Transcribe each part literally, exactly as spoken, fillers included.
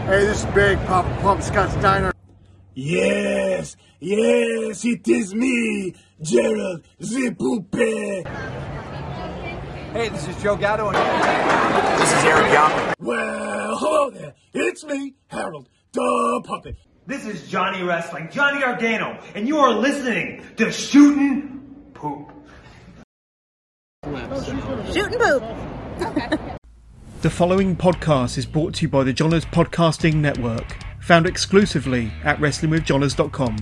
Hey, this is Big Papa Pump Scott's Diner. Yes, yes, it is me, Gerald the Poupée. Hey, this is Joe Gatto. This is Eric Young. Well, hello there. It's me, Harold the Puppet. This is Johnny Wrestling, Johnny Gargano, and you are listening to Shootin' Poop. Shootin' Poop. The following podcast is brought to you by the Johners Podcasting Network, found exclusively at wrestling with johners dot com.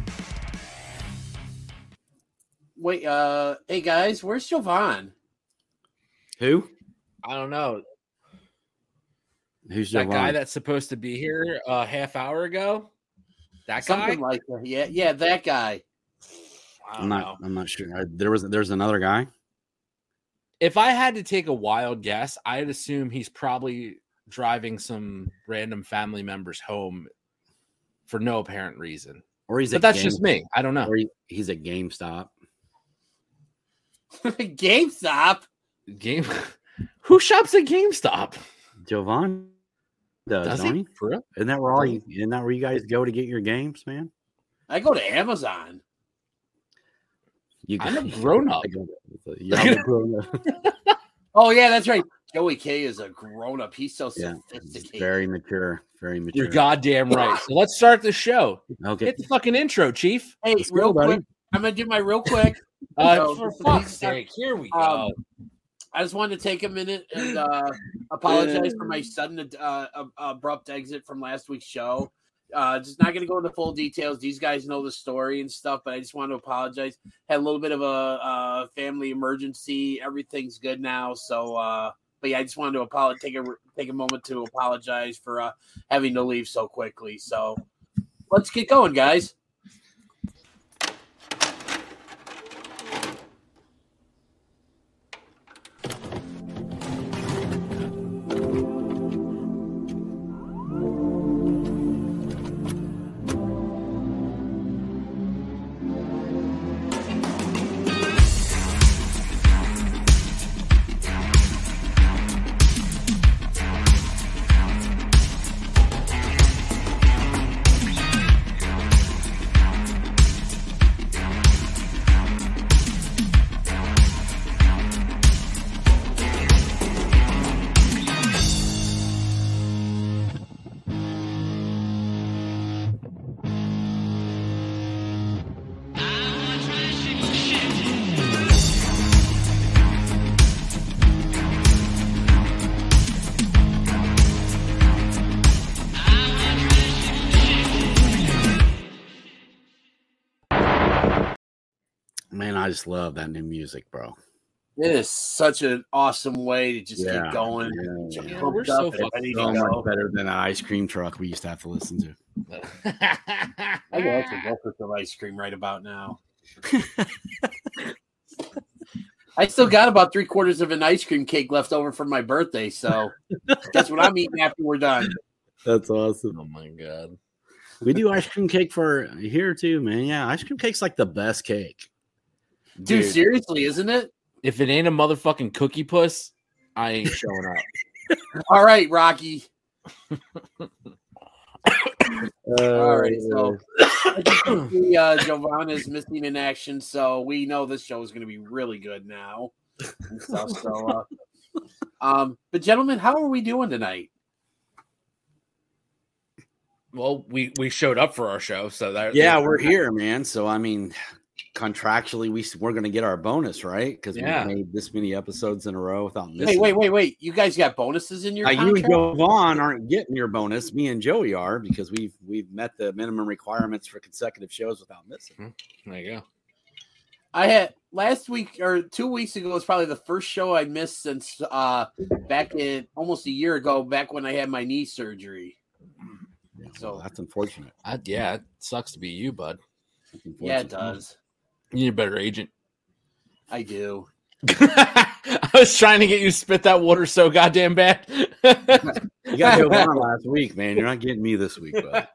Wait, uh, hey guys, where's Jovan? Who? I don't know. Who's that Jovan? guy that's supposed to be here a half hour ago? That guy? Something like that. Yeah, yeah, that guy. I don't I'm not. know. I'm not sure. I, there was. There's another guy. If I had to take a wild guess, I'd assume he's probably driving some random family members home for no apparent reason. Or he's. But at that's Game, just me. I don't know. Or he, he's at GameStop. GameStop. Game. Who shops at GameStop? Jovan does, Does don't he? he? For real? Isn't that where all you, isn't that where you guys go to get your games, man? I go to Amazon. You I'm a grown up. Yeah, I'm a grown up. Oh yeah, that's right. Joey K is a grown up. He's so Yeah, sophisticated. very mature. Very mature. You're goddamn right. So let's start the show. Okay. Hit the fucking intro, Chief. Hey, Let's real go, buddy. quick, I'm gonna do my real quick. Uh, So, for please, fuck's uh, sake, here we go. Um, I just wanted to take a minute and uh, apologize for my sudden uh, abrupt exit from last week's show. Uh, just not going to go into full details. These guys know the story and stuff, but I just want to apologize. Had a little bit of a uh, family emergency. Everything's good now. So, uh, but yeah, I just wanted to apologize. Take a take a moment to apologize for uh, having to leave so quickly. So, let's get going, guys. Man, I just love that new music, bro. It is such an awesome way to just Yeah, get going. yeah, Get yeah. pumped We're up so and fucking ready to So go. much better than an ice cream truck we used to have to listen to. I can actually go for some ice cream right about now. I still got about three quarters of an ice cream cake left over from my birthday, so that's what I'm eating after we're done. That's awesome. Oh my god. We do ice cream cake for here too, man. Yeah, ice cream cake's like the best cake. Dude, Dude. seriously, isn't it? If it ain't a motherfucking cookie puss, I ain't showing up. All right, Rocky. Uh, All right, so the uh, Jovan is missing in action, so we know this show is going to be really good now. And stuff, so, uh, um, but gentlemen, how are we doing tonight? Well, we, we showed up for our show, so that yeah, we're here, man. So I mean, contractually, we we're gonna get our bonus, right? Because Yeah. we made this many episodes in a row without missing. Wait, wait, wait, wait! You guys got bonuses in your Uh, you and contract? Jovan aren't getting your bonus. Me and Joey are because we've we've met the minimum requirements for consecutive shows without missing. There you go. I had last week or two weeks ago was probably the first show I missed since uh, back in almost a year ago, back when I had my knee surgery. So that's unfortunate. I, yeah, it sucks to be you, bud. Yeah, it does. You need a better agent. I do. I was trying to get you to spit that water so goddamn bad. You got Jovan last week, man. You're not getting me this week, bud.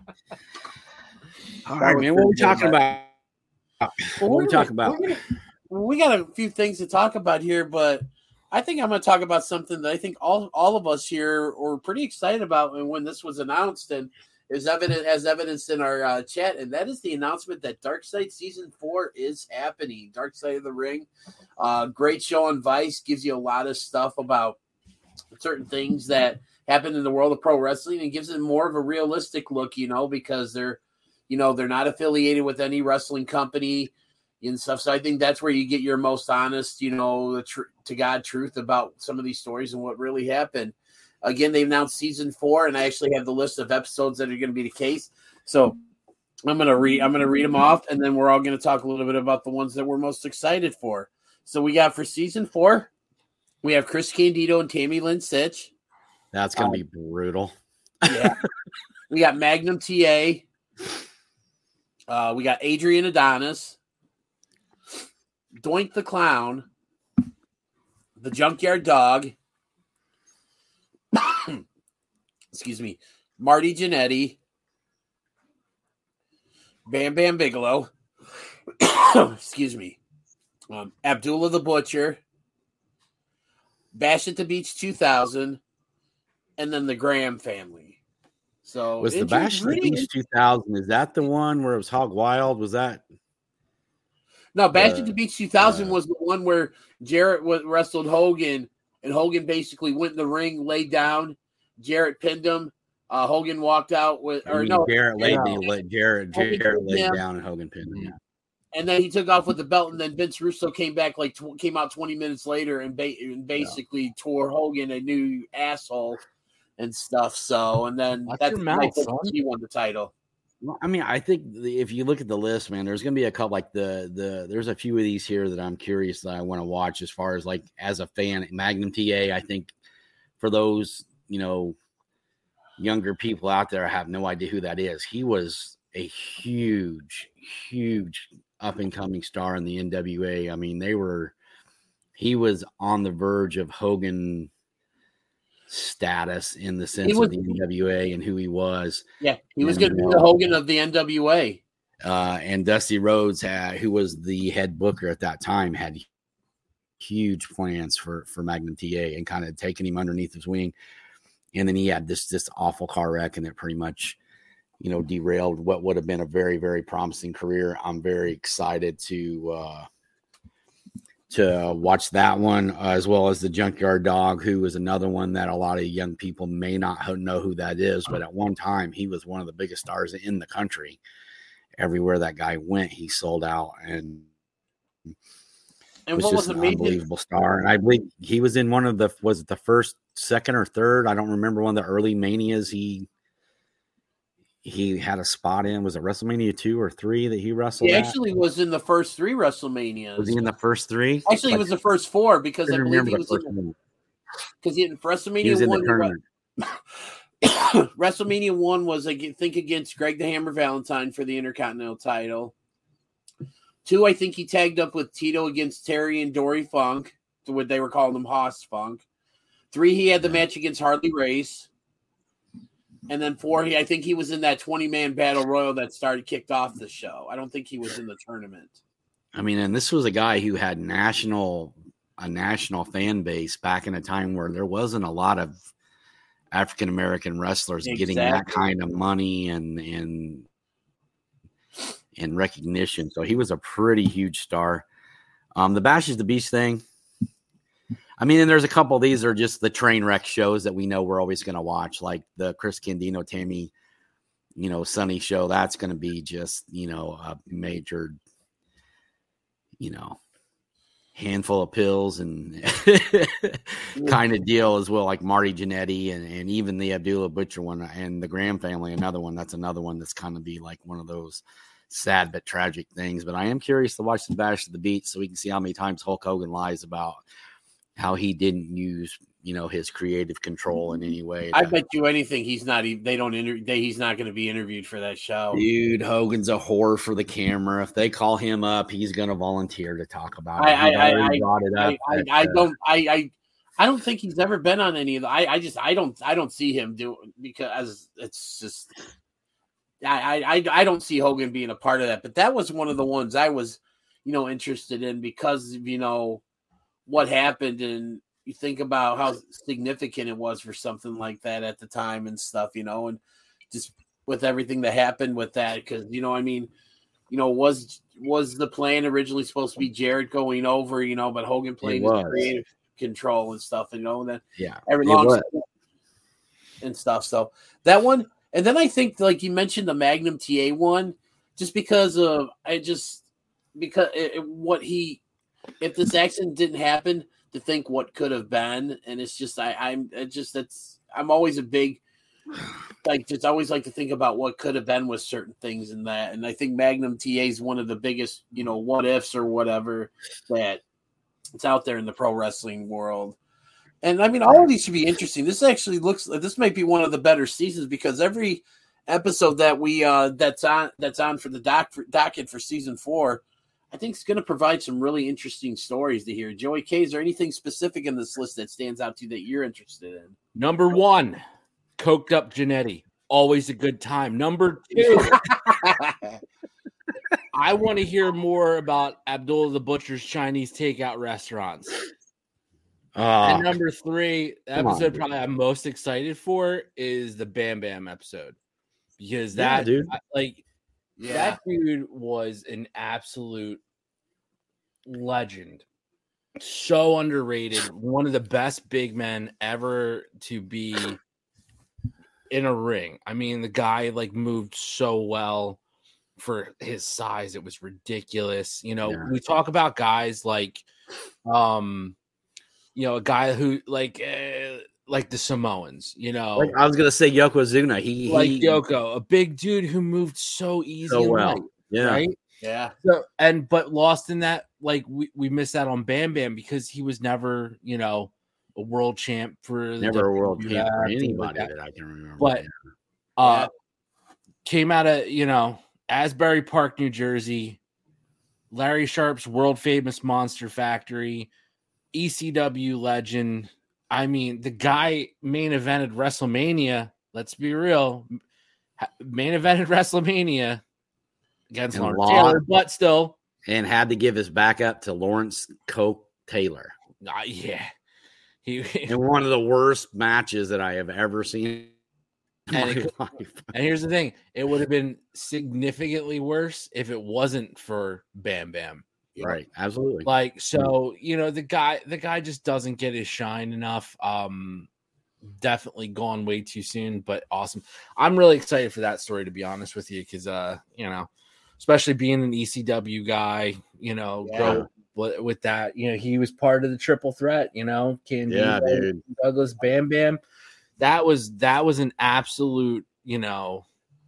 All right, man. What are we talking about? Well, What are we talking about? Gonna, we got a few things to talk about here, but I think I'm going to talk about something that I think all all of us here were pretty excited about, and when this was announced, and is evident as evidenced in our uh, chat, and that is the announcement that Dark Side Season Four is happening. Dark Side of the Ring, uh, great show on Vice, gives you a lot of stuff about certain things that happen in the world of pro wrestling, and gives it more of a realistic look, you know, because they're, you know, they're not affiliated with any wrestling company and stuff. So I think that's where you get your most honest, you know, the tr- to God truth about some of these stories and what really happened. Again, they announced season four, and I actually have the list of episodes that are going to be the case. So I'm going to read, I'm going to read them off, and then we're all going to talk a little bit about the ones that we're most excited for. So we got for season four, we have Chris Candido and Tammy Lynn Sitch. That's going to um, be brutal. Yeah. We got Magnum T A. Uh, we got Adrian Adonis. Doink the Clown, the Junkyard Dog, excuse me, Marty Jannetty, Bam Bam Bigelow, excuse me, um, Abdullah the Butcher, Bash at the Beach two thousand, and then the Graham family. So was the Bash at the Beach two thousand? Is that the one where it was Hog Wild? Was that? No, Bash at Uh, the Beach two thousand uh, was the one where Jarrett was, wrestled Hogan, and Hogan basically went in the ring, laid down. Jarrett pinned him. Uh, Hogan walked out with, I or mean, no, Jarrett laid, no. the, laid Jarrett, Hogan Jarrett pinned laid him. down and Hogan pinned him. Yeah. And then he took off with the belt, and then Vince Russo came back like tw- came out twenty minutes later and, ba- and basically yeah. tore Hogan a new asshole and stuff. So, and then Watch that's your mouth, when son. he won the title. Well, I mean, I think the, if you look at the list, man, there's going to be a couple like the the. There's a few of these here that I'm curious that I want to watch. As far as like as a fan, Magnum T A, I think for those you know younger people out there, I have no idea who that is. He was a huge, huge up and coming star in the N W A. I mean, they were. He was on the verge of Hogan status in the sense was, of the N W A and who he was. Yeah, he was And, going to be uh, the Hogan of the N W A. Uh, and Dusty Rhodes, had, who was the head booker at that time, had huge plans for for Magnum T A and kind of taking him underneath his wing. And then he had this this awful car wreck, and it pretty much, you know, derailed what would have been a very, very promising career. I'm very excited to uh, to watch that one, uh, as well as the Junkyard Dog, who is another one that a lot of young people may not know who that is. But at one time, he was one of the biggest stars in the country. Everywhere that guy went, he sold out and, and was what just was an amazing? unbelievable star. And I believe he was in one of the, was it the first, second, or third? I don't remember one of the early Manias. He he had a spot in. Was it WrestleMania two or three that he wrestled? He at? actually was in the first three WrestleManias. Was he in the first three? Actually, Like, he was the first four because I, couldn't believe remember he the was first in one. because he in WrestleMania He was in one. the tournament. WrestleMania one was I think against Greg the Hammer Valentine for the Intercontinental title. Two, I think he tagged up with Tito against Terry and Dory Funk, to what they were calling them Haas Funk. Three, he had the match against Harley Race. And then four, he I think he was in that twenty-man battle royal that started kicked off the show. I don't think he was in the tournament. I mean, and this was a guy who had national a national fan base back in a time where there wasn't a lot of African American wrestlers Exactly. getting that kind of money and and and recognition. So he was a pretty huge star. Um, the Bash is the Beast thing. I mean, and there's a couple of these are just the train wreck shows that we know we're always going to watch, like the Chris Candido, Tammy, you know, Sunny show. That's going to be just, you know, a major, you know, handful of pills and kind of deal as well, like Marty Jannetty and, and even the Abdullah Butcher one and the Graham family, another one. That's another one that's kind of be like one of those sad but tragic things. But I am curious to watch the Bash of the Beat so we can see how many times Hulk Hogan lies about how he didn't use, you know, his creative control in any way. I bet you anything he's not even they don't inter- they, he's not going to be interviewed for that show. Dude, Hogan's a whore for the camera. If they call him up, he's going to volunteer to talk about it. I He's I, already I, brought it up I, I, that, I uh, don't I, I I don't think he's ever been on any of the I, I just I don't I don't see him do because it's just I, I I don't see Hogan being a part of that. But that was one of the ones I was, you know, interested in because of, you know, what happened and you think about how significant it was for something like that at the time and stuff, you know, and just with everything that happened with that, because, you know, I mean, you know, was was the plan originally supposed to be Jarrett going over, you know, but Hogan played his creative control and stuff, you know, and then yeah, every long and stuff. So that one, and then I think, like you mentioned, the Magnum T A one, just because of I just because it, what he, if this accident didn't happen, to think what could have been, and it's just I I'm it just that's I'm always a big like just always like to think about what could have been with certain things in that, and I think Magnum T A is one of the biggest, you know, what ifs or whatever that it's out there in the pro wrestling world. And I mean, all of these should be interesting. This actually looks like this might be one of the better seasons, because every episode that we uh that's on that's on for the doc for, docket for season four, I think it's going to provide some really interesting stories to hear. Joey K, is there anything specific in this list that stands out to you that you're interested in? Number one, Coked Up Jannetty. Always a good time. Number two, I want to hear more about Abdullah the Butcher's Chinese takeout restaurants. Uh, and number three, the episode on, probably I'm most excited for is the Bam Bam episode, because that yeah, dude. like yeah. that dude was an absolute legend. So underrated. One of the best big men ever to be in a ring. I mean, the guy like moved so well for his size. It was ridiculous. You know, yeah. we talk about guys like, um, you know, a guy who like, uh, like the Samoans, you know, like I was going to say Yokozuna. He, like he, Yoko, a big dude who moved so easy. So well. Light, yeah. Right. Yeah. So, and, but lost in that, like we, we missed out on Bam Bam because he was never, you know, a world champ for never a world champ for anybody like that. that I can remember. But uh, yeah. came out of, you know, Asbury Park, New Jersey, Larry Sharp's world famous Monster Factory, E C W legend. I mean, the guy main evented WrestleMania. Let's be real, main evented WrestleMania against and Lawrence Taylor, but still, and had to give his backup to Lawrence Coke Taylor. Uh, yeah. He, in one of the worst matches that I have ever seen in and, my it, life. And here's the thing: it would have been significantly worse if it wasn't for Bam Bam. Right, absolutely. Like, so you know, the guy, the guy just doesn't get his shine enough. Um, definitely gone way too soon, but awesome. I'm really excited for that story, to be honest with you, because uh, you know, especially being an E C W guy, you know, yeah. grow. With that, you know, he was part of the triple threat, you know, Candido, yeah, dude. Douglas, Bam Bam. That was that was an absolute, you know,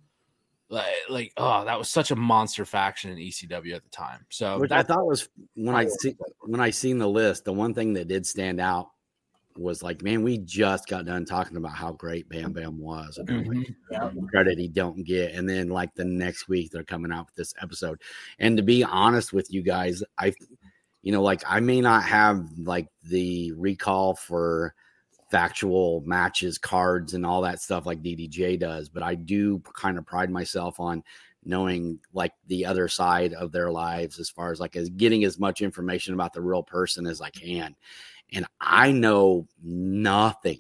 like, like oh, that was such a monster faction in E C W at the time. So which I thought was when I see when I seen the list, the one thing that did stand out was like, man, we just got done talking about how great Bam Bam was and mm-hmm. yeah. credit he don't get, and then like the next week they're coming out with this episode. And to be honest with you guys, I. You know, like I may not have like the recall for factual matches, cards, and all that stuff like D D J does, but I do kind of pride myself on knowing like the other side of their lives as far as like as getting as much information about the real person as I can. And I know nothing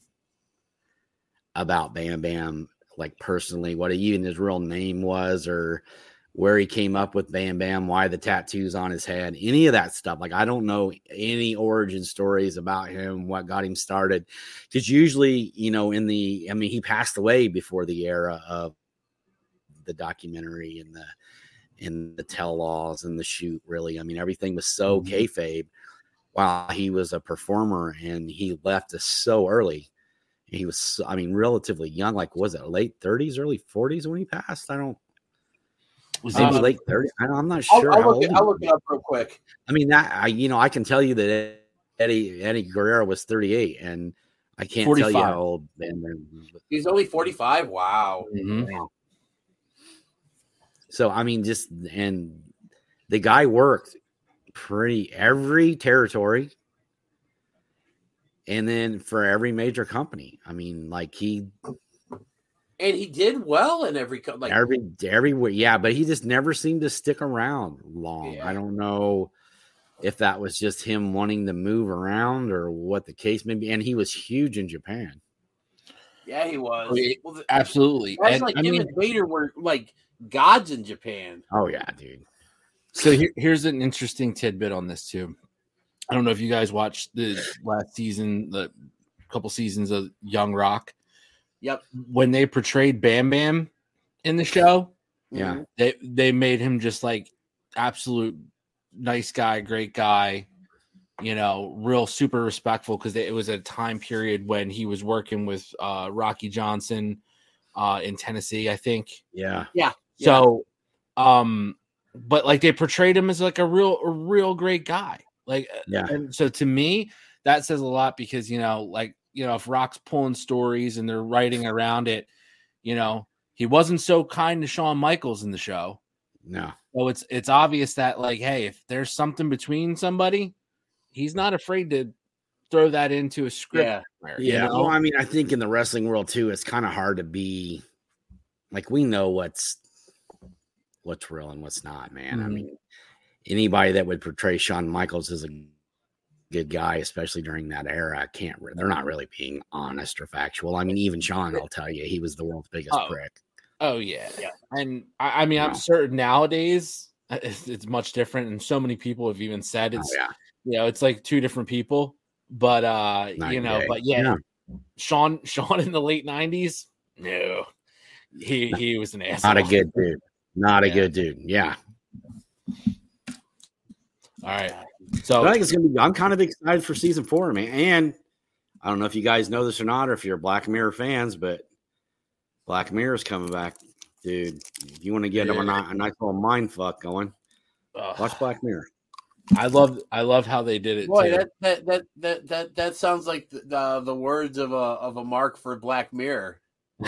about Bam Bam, like personally, what even his real name was or where he came up with Bam Bam, why the tattoos on his head, any of that stuff. Like, I don't know any origin stories about him, what got him started. Because usually, you know, in the, I mean, he passed away before the era of the documentary and the, and the tell-alls and the shoot, really. I mean, everything was so mm-hmm. kayfabe while he was a performer, and he left us so early. He was, I mean, relatively young, like, was it late thirties, early forties when he passed? I don't, Was he um, late thirties? I'm not sure. I'll, I'll, how look, it, I'll look it up real quick. I mean, that I, you know, I can tell you that Eddie Eddie Guerrero was thirty-eight, and I can't forty-five. Tell you how old Ben was. He's only forty-five. Wow. Mm-hmm. So I mean, just and the guy worked pretty every territory, and then for every major company. I mean, like he. And he did well in every like every everywhere, yeah. But he just never seemed to stick around long. Yeah. I don't know. if that was just him wanting to move around or what the case may be. And he was huge in Japan. Yeah, he was. Oh, yeah, well, the, absolutely. That's And, like I him mean, and Vader were like gods in Japan. Oh, yeah, dude. so here, here's an interesting tidbit on this, too. I don't know if you guys watched the last season, the couple seasons of Young Rock. Yep. When they portrayed Bam Bam in the show, Yeah. they they made him just like absolute nice guy, great guy, you know, real super respectful because it was a time period when he was working with uh, Rocky Johnson uh, in Tennessee, I think. Yeah. Yeah. So, um, but like they portrayed him as like a real, a real great guy. Like, Yeah. and so to me, that says a lot because, you know, like, you know, if Rock's pulling stories and they're writing around it, you know, he wasn't so kind to Shawn Michaels in the show. No. So it's it's obvious that, like, hey, if there's something between somebody, he's not afraid to throw that into a script. Yeah. somewhere, you Yeah. know? Well, I mean, I think in the wrestling world too, it's kind of hard to be like we know what's what's real and what's not, man. I Mhm. mean, anybody that would portray Shawn Michaels as a good guy, especially during that era, can't. re- They're not really being honest or factual. I mean, even Shawn, I'll tell you, he was the world's biggest Oh. prick. Oh yeah, Yeah. and I, I mean, I'm Wow. certain nowadays uh, it's, it's much different, and so many people have even said Oh, it's yeah. you know it's like two different people. But uh, Night you and know, day. but yeah, Yeah. Sean Sean in the late nineties, no, he he was an asshole. Not a good dude. Not a Yeah. good dude. Yeah. All right, so But I think it's gonna be. I'm kind of excited for season four, man. And I don't know if you guys know this or not, or if you're Black Mirror fans, but Black Mirror's coming back, dude. If you want to get Yeah. a, ni- a nice little mind fuck going, ugh, watch Black Mirror. I love I love how they did it. Boy, too. that, that that that that that sounds like the, the the words of a of a mark for Black Mirror.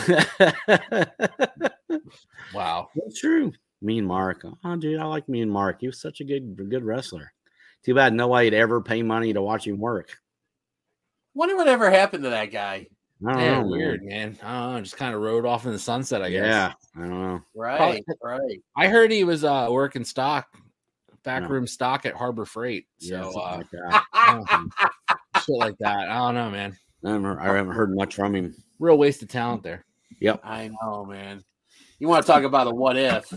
Wow. That's true. Mean Mark. Oh, dude, I like Mean Mark. He was such a good good wrestler. Too bad nobody'd ever pay money to watch him work. Wonder what ever happened to that guy. I don't Yeah, know, man. weird, man. I don't know. Just kind of rode off in the sunset, I guess. Yeah, I don't know. Right, right. I heard he was uh, working stock, backroom No. stock at Harbor Freight. Yeah, So something uh, like that. uh, shit like that. I don't know, man. I haven't, I haven't heard much from him. Real waste of talent there. Yep. I know, man. You want to talk about a what if?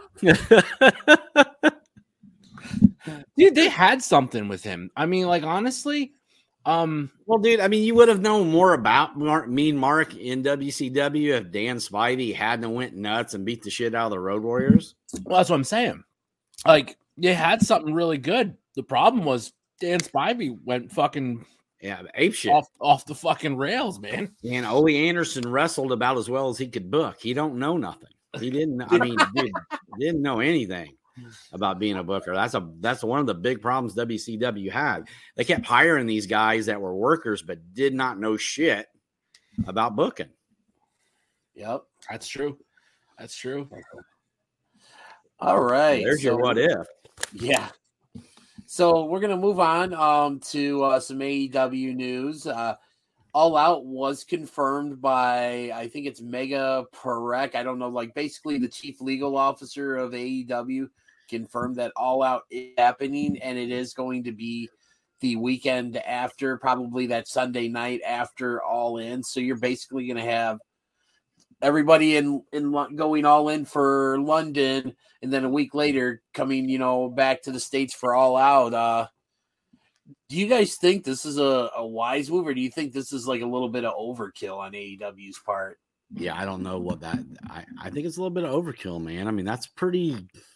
Dude, they had something with him. I mean, like honestly, um, Well, dude, I mean, you would have known more about Mark, Mean Mark in W C W if Dan Spivey hadn't went nuts and beat the shit out of the Road Warriors. well, that's what I'm saying. Like they had something really good. The problem was Dan Spivey went fucking Yeah, ape shit. off off the fucking rails, man. And Ole Anderson wrestled about as well as he could book. He don't know nothing. He didn't. I mean, dude, didn't know anything about being a booker. That's a that's one of the big problems W C W had. They kept hiring these guys that were workers, but did not know shit about booking. Yep. That's true. That's true. All right. There's your so- what if. Yeah. So we're gonna move on um, to uh, some A E W news. Uh, All Out was confirmed by I think it's Mega Parek. I don't know, like basically the chief legal officer of A E W confirmed that All Out is happening, and it is going to be the weekend after, probably that Sunday night after All In. So you're basically going to have everybody in in Lo- going all in for London, and then a week later coming, you know, back to the States for All Out. Uh, do you guys think this is a, a wise move, or do you think this is like a little bit of overkill on A E W's part? Yeah, I don't know what that. I, I think it's a little bit of overkill, man. I mean, that's pretty.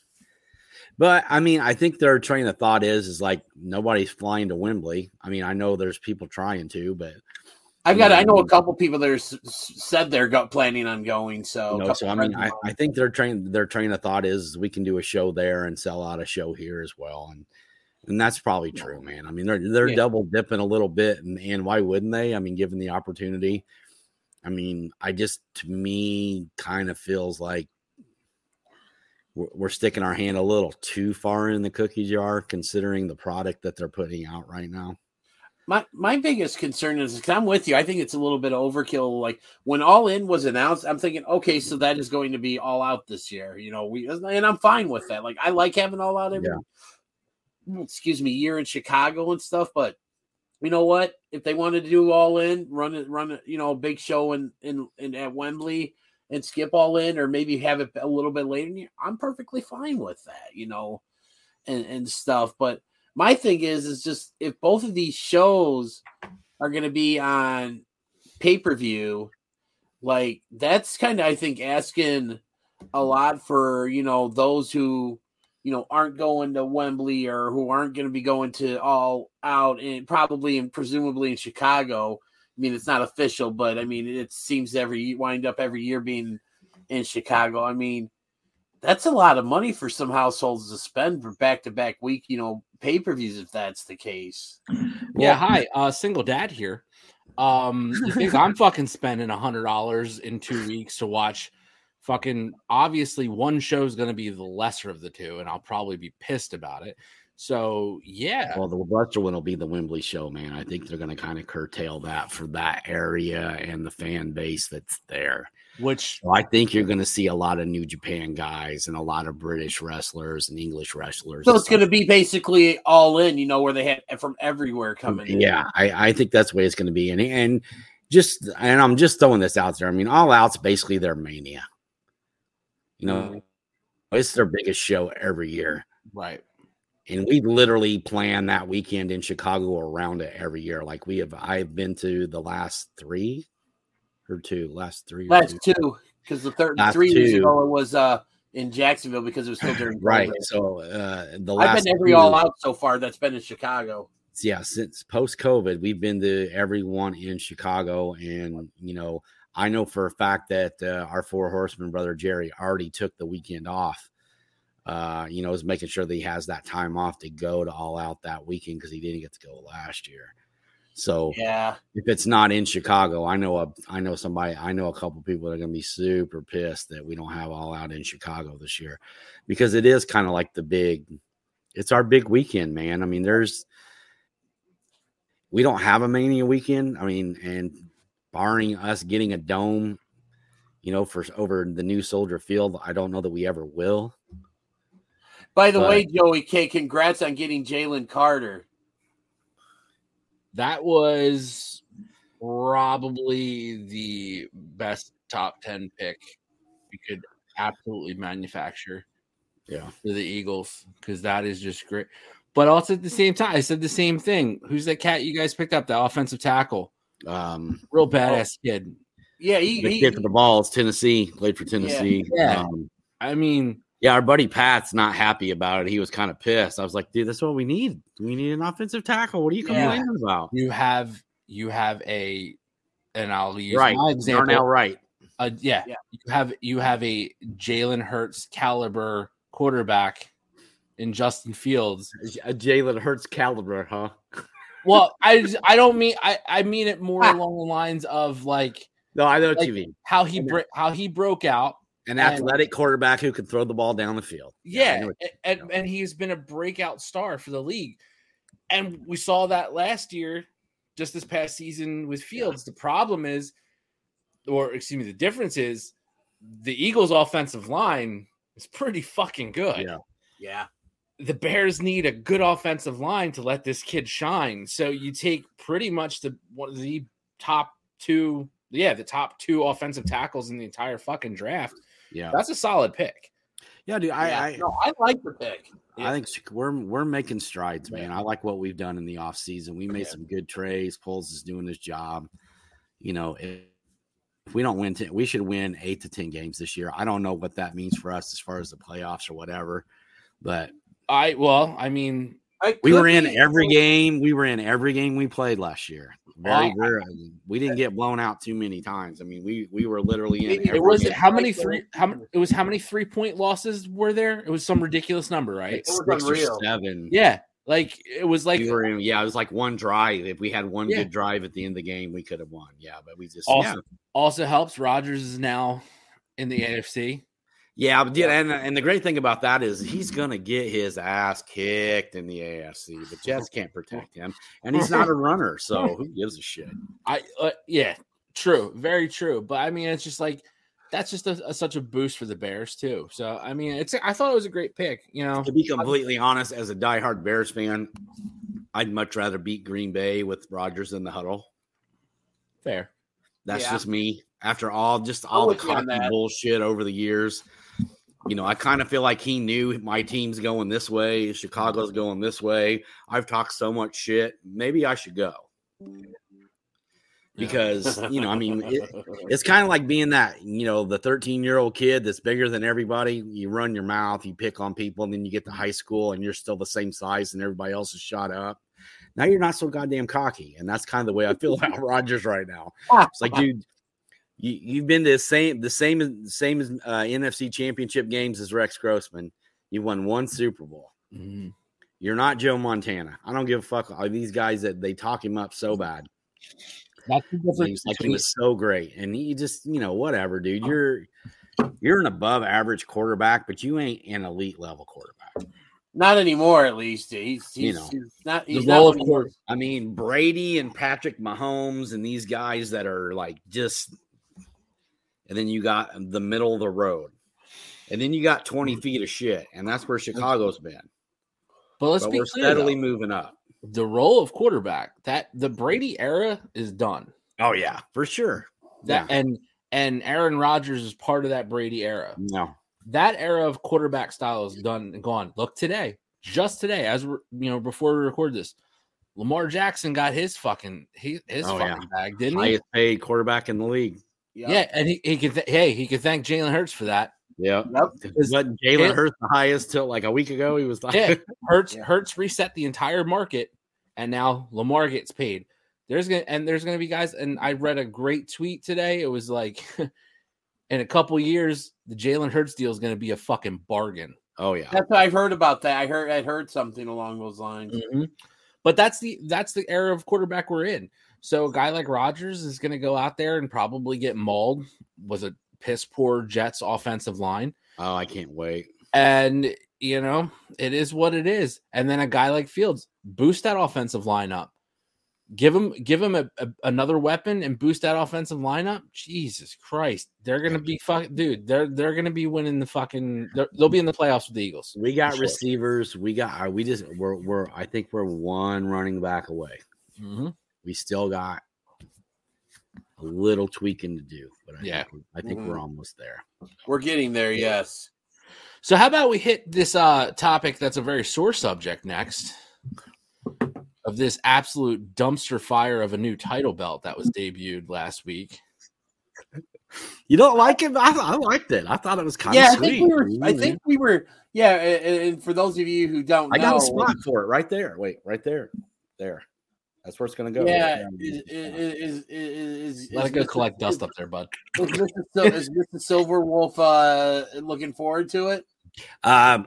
But I mean, I think their train of thought is is like nobody's flying to Wembley. I mean, I know there's people trying to, but I've got, I know a couple people that are, s- said they're go, planning on going. So, you know, couple so I mean, friends I, of mine. I think their train their train of thought is we can do a show there and sell out a show here as well, and and that's probably true, man. I mean, they're they're Yeah. double dipping a little bit, and, and why wouldn't they? I mean, given the opportunity. I mean, I just to me kind of feels like we're, we're sticking our hand a little too far in the cookie jar, considering the product that they're putting out right now. My my biggest concern is, 'cause I'm with you. I think it's a little bit of overkill. Like when All In was announced, I'm thinking, okay, so that is going to be All Out this year. You know, we and I'm fine with that. Like I like having All Out every Yeah. excuse me, year in Chicago and stuff. But you know what? If they wanted to do all in, run it, run it, you know, a big show in, in, in at Wembley and skip all in, or maybe have it a little bit later in the year, I'm perfectly fine with that, you know, and, and stuff. But my thing is, is just if both of these shows are going to be on pay-per-view, like that's kind of, I think, asking a lot for, you know, those who, you know, aren't going to Wembley or who aren't going to be going to All Out and probably and presumably in Chicago. I mean, it's not official, but I mean, it seems every wind up every year being in Chicago. I mean, that's a lot of money for some households to spend for back-to-back week, you know, pay-per-views, if that's the case. Yeah. Hi, uh, single dad here. Um, you think I'm fucking spending a hundred dollars in two weeks to watch fucking, obviously one show is going to be the lesser of the two, and I'll probably be pissed about it. So, yeah. Well, the lesser one will be the Wembley show, man. I think they're going to kind of curtail that for that area and the fan base that's there. Which so I think you're going to see a lot of New Japan guys and a lot of British wrestlers and English wrestlers. So it's going to be basically all in, you know, where they had from everywhere coming in. Yeah, I, I think that's the way it's going to be. And, and just, and I'm just throwing this out there. I mean, All Out's basically their Mania. You know, mm-hmm. It's their biggest show every year. Right. And we literally plan that weekend in Chicago around it every year. Like we have, I've been to the last three or two, last three. Last two, because the third three two. years ago it was uh, in Jacksonville because it was still during COVID. Right. So uh, the last I've been every two, All Out so far that's been in Chicago. Yeah, since post COVID, we've been to every one in Chicago, and you know, I know for a fact that uh, our Four Horsemen brother Jerry already took the weekend off. Uh, you know, is making sure that he has that time off to go to All Out that weekend because he didn't get to go last year. So yeah, if it's not in Chicago, I know a, I know somebody, I know a couple people that are going to be super pissed that we don't have All Out in Chicago this year because it is kind of like the big, it's our big weekend, man. I mean, there's, we don't have a Mania weekend. I mean, and barring us getting a dome, you know, for over the new Soldier Field, I don't know that we ever will. By the but, way, Joey K, congrats on getting Jalen Carter. That was probably the best top ten pick we could absolutely manufacture. Yeah, for the Eagles, because that is just great. But also at the same time, I said the same thing. Who's that cat you guys picked up? The offensive tackle, um, real badass kid. Yeah, he, the he kid for the Balls, Tennessee, played for Tennessee. Yeah, um, I mean. Yeah, our buddy Pat's not happy about it. He was kind of pissed. I was like, dude, that's what we need. We need an offensive tackle. What are you complaining yeah. about? You have you have a, and I'll use right. my example. Darnell Wright. Uh, yeah. yeah, you have you have a Jalen Hurts caliber quarterback in Justin Fields. A Jalen Hurts caliber, huh? Well, I I don't mean I, I mean it more along the lines of like. No, I know what like you mean. How he bro- how he broke out. An athletic and, quarterback who can throw the ball down the field. Yeah, yeah and, and, and he's been a breakout star for the league. And we saw that last year, just this past season with Fields. Yeah. The problem is, or excuse me, the difference is the Eagles' offensive line is pretty fucking good. Yeah. Yeah. The Bears need a good offensive line to let this kid shine. So you take pretty much the one of the top two, yeah, the top two offensive tackles in the entire fucking draft. Yeah, that's a solid pick. Yeah, dude. I, yeah. I no, I like the pick. I think we're we're making strides, man. I like what we've done in the offseason. We made yeah. some good trades. Poles is doing his job. You know, if we don't win, ten, we should win eight to ten games this year. I don't know what that means for us as far as the playoffs or whatever, but I well, I mean, I we were in every game. We were in every game we played last year. Very good. We didn't get blown out too many times. I mean, we we were literally in. It was how many three? How many? It was how many three point losses were there? It was some ridiculous number, right? It was unreal. Seven. Yeah, like it was like we were in, yeah, it was like one drive. If we had one yeah. good drive at the end of the game, we could have won. Yeah, but we just also yeah. also helps. Rodgers is now in the A F C. Yeah, but yeah, and and the great thing about that is he's gonna get his ass kicked in the A F C. The Jets can't protect him, and he's not a runner, so who gives a shit? I uh, yeah, true, very true. But I mean, it's just like that's just a, a, such a boost for the Bears too. So I mean, it's I thought it was a great pick. You know, to be completely honest, as a diehard Bears fan, I'd much rather beat Green Bay with Rodgers in the huddle. Fair. That's Yeah. just me. After all, just all the with you on cocky that. bullshit over the years, you know, I kind of feel like he knew my team's going this way, Chicago's going this way. I've talked so much shit. Maybe I should go. Because, you know, I mean, it, it's kind of like being that, you know, the thirteen-year-old kid that's bigger than everybody. You run your mouth, you pick on people, and then you get to high school and you're still the same size and everybody else is shot up. Now you're not so goddamn cocky. And that's kind of the way I feel about Rodgers right now. It's like, dude, you, you've been to the same, the same, same as uh, N F C championship games as Rex Grossman. You've won one Super Bowl. Mm-hmm. You're not Joe Montana. I don't give a fuck. These guys that they talk him up so bad. That's the difference. He's like he was so great, and he just, you know, whatever, dude. You're you're an above average quarterback, but you ain't an elite level quarterback. Not anymore, at least. He's, he's, You know, he's not. He's the not role of what he course. was. I mean, Brady and Patrick Mahomes and these guys that are like just, and then you got the middle of the road, and then you got twenty feet of shit, and that's where Chicago's been. But let's But be we're clear, steadily though. moving up. The role of quarterback, that the Brady era is done. Oh yeah, for sure. That Yeah. and and Aaron Rodgers is part of that Brady era. No. That era of quarterback style is done and gone. Look today, just today, as we're you know before we record this, Lamar Jackson got his fucking he, his Oh, fucking yeah. bag, didn't he? Highest paid quarterback in the league. Yep. Yeah, and he, he could th- hey he could thank Jalen Hurts for that. Yeah. Yep. Wasn't Jalen Hurts the highest till like a week ago? He was the Yeah, Hurts Yeah. Hurts reset the entire market, and now Lamar gets paid. There's gonna and there's gonna be guys, and I read a great tweet today. It was like, in a couple years, the Jalen Hurts deal is gonna be a fucking bargain. Oh yeah. That's what I've heard about that. I heard I heard something along those lines. Mhm. But that's the that's the era of quarterback we're in. So a guy like Rodgers is gonna go out there and probably get mauled with a piss poor Jets offensive line. Oh, I can't wait. And, you know, it is what it is. And then a guy like Fields, boost that offensive line up. Give him give him a, a, another weapon and boost that offensive lineup. Jesus Christ. They're going to be fucking dude. They're they're going to be winning the fucking they'll be in the playoffs with the Eagles. We got Sure. receivers. We got we just we're we're I think we're one running back away. Mm-hmm. We still got a little tweaking to do, but I Yeah. think, I think Mhm. we're almost there. We're getting there. Yes. So how about we hit this uh topic that's a very sore subject next of this absolute dumpster fire of a new title belt that was debuted last week. You don't like it? I, I liked it. I thought it was kind of Yeah, I sweet. think we were. I think we were. Yeah, and, and for those of you who don't I know, got a spot for it right there. Wait, right there, there. That's where it's going to go. yeah, Right is is is, is, Let is it go Mister collect dust up there, bud. Is Mister Sil- is Mister Silver Wolf uh, looking forward to it? Um,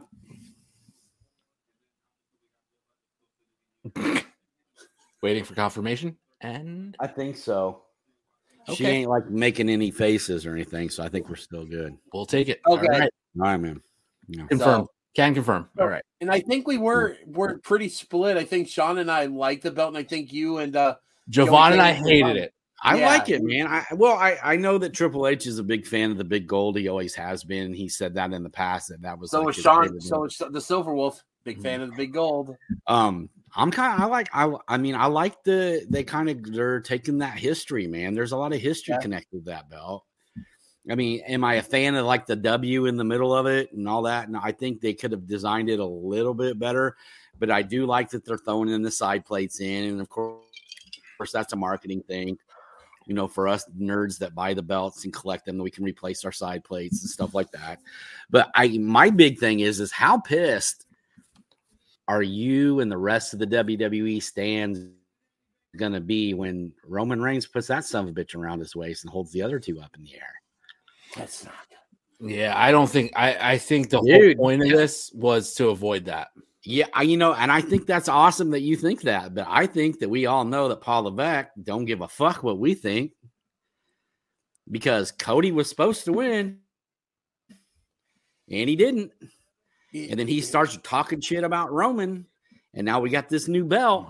Waiting for confirmation. And I think so. She Okay. ain't like making any faces or anything, so I think we're still good. we'll take it. Okay. All right. All right, man. Yeah. Confirm. So- Can confirm. All right. And I think we were we're pretty split. I think Sean and I liked the belt, and I think you and uh, Jovan and I Joey hated Jovan. it. I Yeah. like it, man. I well, I, I know that Triple H is a big fan of the big gold. He always has been. He said that in the past that that was so like was his Sean. favorite So belt. was the Silver Wolf, big fan of the big gold. Um, I'm kind of I like I I mean I like the they kind of they're taking that history, man. There's a lot of history Yeah. connected with that belt. I mean, am I a fan of like the W in the middle of it and all that? And I think they could have designed it a little bit better, but I do like that they're throwing in the side plates in, and of course, of course that's a marketing thing. You know, for us nerds that buy the belts and collect them, we can replace our side plates and stuff like that. But I, my big thing is, is how pissed are you and the rest of the W W E stands going to be when Roman Reigns puts that son of a bitch around his waist and holds the other two up in the air? That's not. Yeah, I don't think I, I think the Dude. whole point of this was to avoid that. Yeah, I, you know, and I think that's awesome that you think that, but I think that we all know that Paul Levesque don't give a fuck what we think because Cody was supposed to win and he didn't. And then he starts talking shit about Roman, and now we got this new belt. Mhm.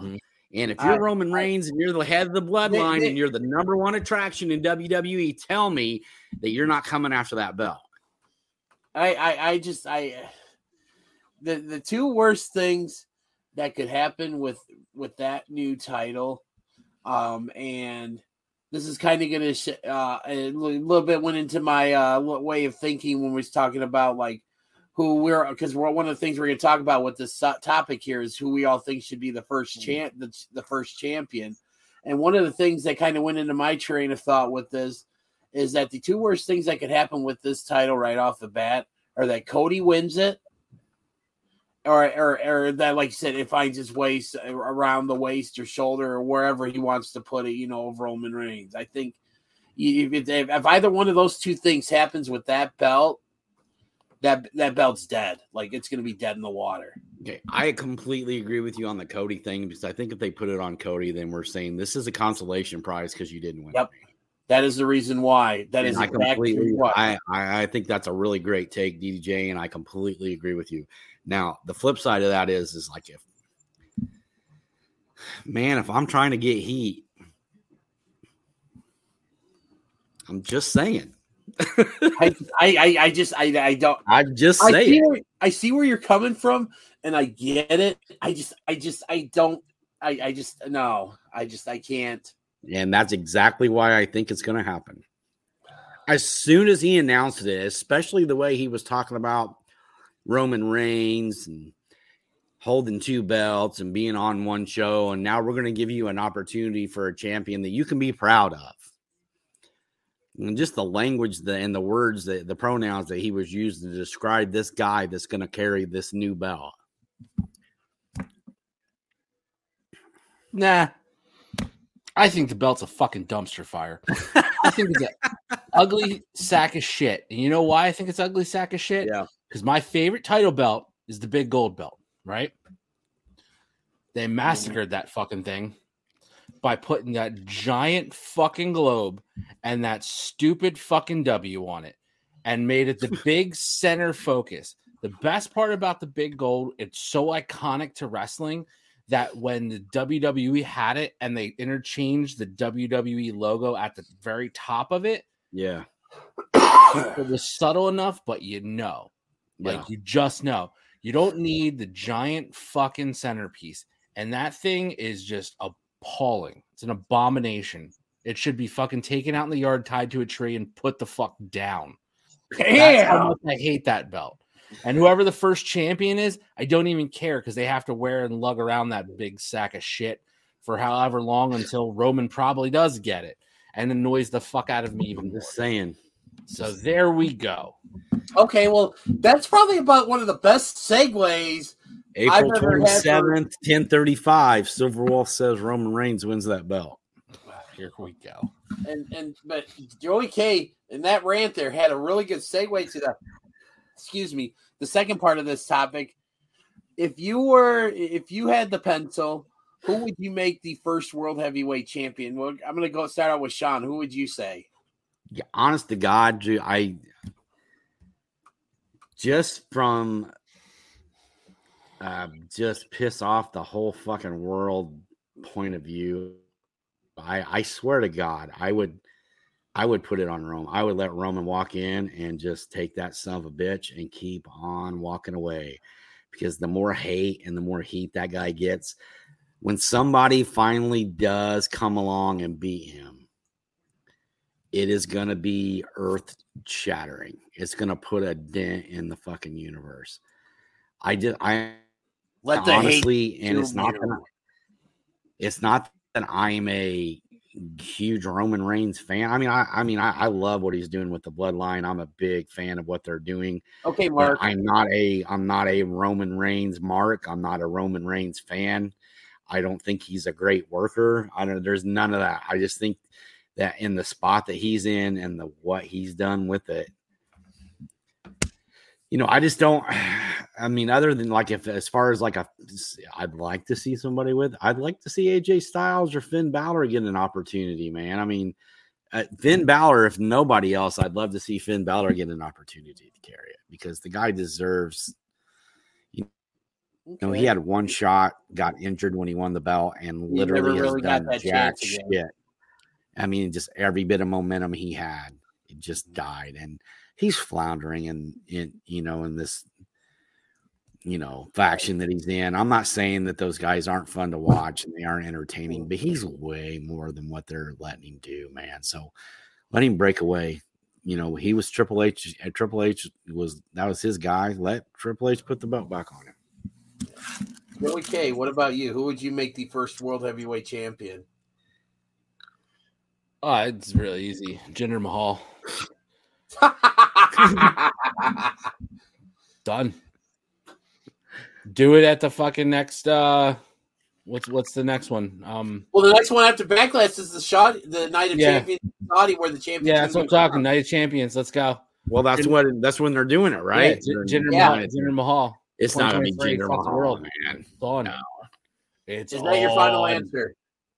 And if you're I, Roman Reigns and you're the head of the bloodline they, they, and you're the number one attraction in W W E, tell me that you're not coming after that belt. I, I, I just, I, the the two worst things that could happen with with that new title, um, and this is kind of going to uh, a little bit went into my uh, way of thinking when we was talking about like who we're because we're one of the things we're going to talk about with this topic here is who we all think should be the first champ, the, the first champion, and one of the things that kind of went into my train of thought with this is that the two worst things that could happen with this title right off the bat are that Cody wins it, or or, or that, like you said, it finds its waist around the waist or shoulder or wherever he wants to put it, you know, of Roman Reigns. I think if, if, if either one of those two things happens with that belt, that that belt's dead. Like, it's going to be dead in the water. Okay, I completely agree with you on the Cody thing because I think if they put it on Cody, then we're saying this is a consolation prize because you didn't win. Yep. That is the reason why. That and is I exactly completely, why. I, I, I think that's a really great take, D D J, and I completely agree with you. Now, the flip side of that is, is like if, man, if I'm trying to get heat, I'm just saying. I, I, I just, I, I don't. I'm just I saying. see, where, I see where you're coming from, and I get it. I just, I just, I don't. I, I just, no. I just, I can't. And that's exactly why I think it's going to happen. As soon as he announced it, especially the way he was talking about Roman Reigns and holding two belts and being on one show, and now we're going to give you an opportunity for a champion that you can be proud of. And just the language the, and the words, the, the pronouns that he was using to describe this guy that's going to carry this new belt. Nah. I think the belt's a fucking dumpster fire. I think it's an ugly sack of shit. And you know why I think it's ugly sack of shit? Yeah. Because my favorite title belt is the big gold belt, right? They massacred that fucking thing by putting that giant fucking globe and that stupid fucking W on it and made it the big center focus. The best part about the big gold, it's so iconic to wrestling that when the W W E had it and they interchanged the W W E logo at the very top of it, yeah, it was subtle enough, but you know, like yeah. you just know. You don't need the giant fucking centerpiece. And that thing is just appalling. It's an abomination. It should be fucking taken out in the yard, tied to a tree, and put the fuck down. That's how much I hate that belt. And whoever the first champion is, I don't even care because they have to wear and lug around that big sack of shit for however long until Roman probably does get it and annoys the fuck out of me even more. Just saying. So there we go. Okay, well, that's probably about one of the best segues. April twenty-seventh, ten thirty-five, Silver Wolf says Roman Reigns wins that belt. Here we go. And and but Joey K in that rant there had a really good segue to the excuse me, the second part of this topic. If you were if you had the pencil, who would you make the first world heavyweight champion? Well, I'm gonna go start out with Sean. Who would you say? Yeah, honest to God, I just from uh, just piss off the whole fucking world point of view. I I swear to God, I would I would put it on Roman. I would let Roman walk in and just take that son of a bitch and keep on walking away, because the more hate and the more heat that guy gets, when somebody finally does come along and beat him, it is going to be earth shattering. It's going to put a dent in the fucking universe. I did. I let the honestly, hate and it's not that I, it's not that I'm a huge Roman Reigns fan. I mean, I, I mean, I, I love what he's doing with the bloodline. I'm a big fan of what they're doing. Okay, Mark. I'm not a, I'm not a Roman Reigns mark. I'm not a Roman Reigns fan. I don't think he's a great worker. I don't. There's none of that. I just think that in the spot that he's in and the what he's done with it, you know, I just don't. I mean, other than like if as far as like a, I'd like to see somebody with. I'd like to see A J Styles or Finn Balor get an opportunity, man. I mean, uh, Finn Balor, if nobody else, I'd love to see Finn Balor get an opportunity to carry it, because the guy deserves. You You know, he had one shot, got injured when he won the belt, and He never literally really has got done that jack chance again. shit. I mean, just every bit of momentum he had, it just died, and he's floundering in, in you know, in this, you know, faction that he's in. I'm not saying that those guys aren't fun to watch and they aren't entertaining, but he's way more than what they're letting him do, man. So let him break away. You know, he was Triple H. Triple H was that was his guy. Let Triple H put the belt back on him. Joey K, what about you? Who would you make the first world heavyweight champion? Oh, it's really easy. Jinder Mahal. Done. Do it at the fucking next. Uh, what's what's the next one? Um, well, the next one after Backlash is the shot, the Night of Yeah. Champions, Saudi, where the champions. yeah, that's what I'm talking. Night of Champions. Let's go. Well, that's what that's when they're doing it, right? Yeah, J- Jinder Yeah. Mahal. Jinder Mahal. It's not gonna be twenty twenty-three, Jinder fuck the Mahal, world. man. It's on. No. It's Is that your final on. answer?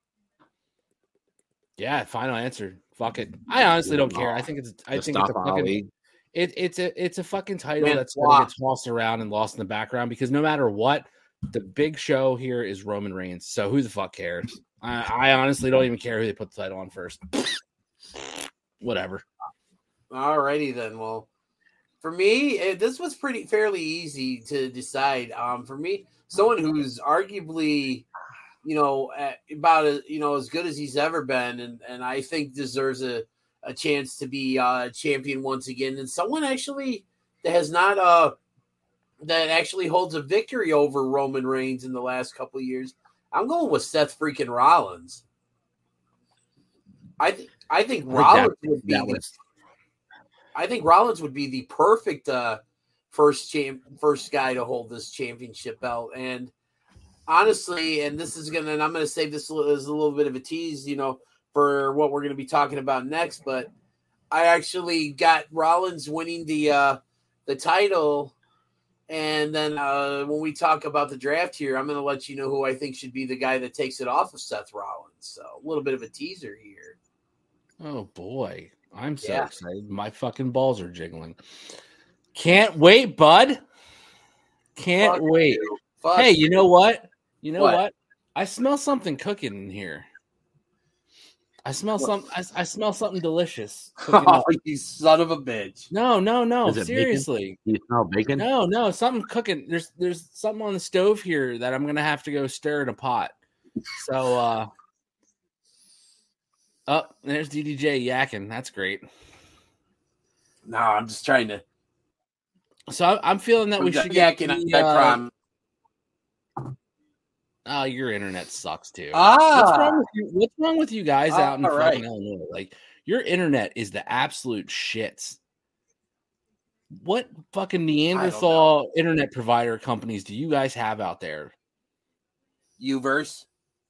Yeah, final answer. Fuck it. I honestly don't care. I think it's. I think it's a Mustafa fucking. Ali. It, it's a it's a fucking title Man, that's going wow. to get tossed around and lost in the background because no matter what, the big show here is Roman Reigns. So who the fuck cares? I, I honestly don't even care who they put the title on first. Whatever. Alrighty then. Well, for me, eh, this was pretty fairly easy to decide. Um, for me, someone who's arguably, you know, uh, about as you know as good as he's ever been, and and I think deserves a, a chance to be uh, champion once again, and someone actually that has not uh that actually holds a victory over Roman Reigns in the last couple of years. I'm going with Seth freaking Rollins. I th- I think Rollins would be. That the- was I think Rollins would be the perfect uh, first champ, first guy to hold this championship belt. And honestly, and this is gonna, and I'm gonna save this as a little bit of a tease, you know, for what we're gonna be talking about next. But I actually got Rollins winning the uh, the title, and then uh, when we talk about the draft here, I'm gonna let you know who I think should be the guy that takes it off of Seth Rollins. So a little bit of a teaser here. Oh boy, I'm so Yeah. excited. My fucking balls are jiggling. Can't wait, bud. Can't Fuck wait. you. Fuck Hey, you know what? You know What? what? I smell something cooking in here. I smell some. I, I smell something delicious. cooking Oh, up. you son of a bitch. No, no, no. Is it bacon? Seriously. Do you smell bacon? No, no. Something cooking. There's there's something on the stove here that I'm gonna have to go stir in a pot. So uh oh, there's D D J yakking. That's great. No, I'm just trying to. So I- I'm feeling that we should yeah, get can the, I uh, promise? Oh, your internet sucks too. Ah. What's wrong with you? What's wrong with you guys out in All fucking right. Illinois? Like your internet is the absolute shits. What fucking Neanderthal internet provider companies do you guys have out there? Uverse.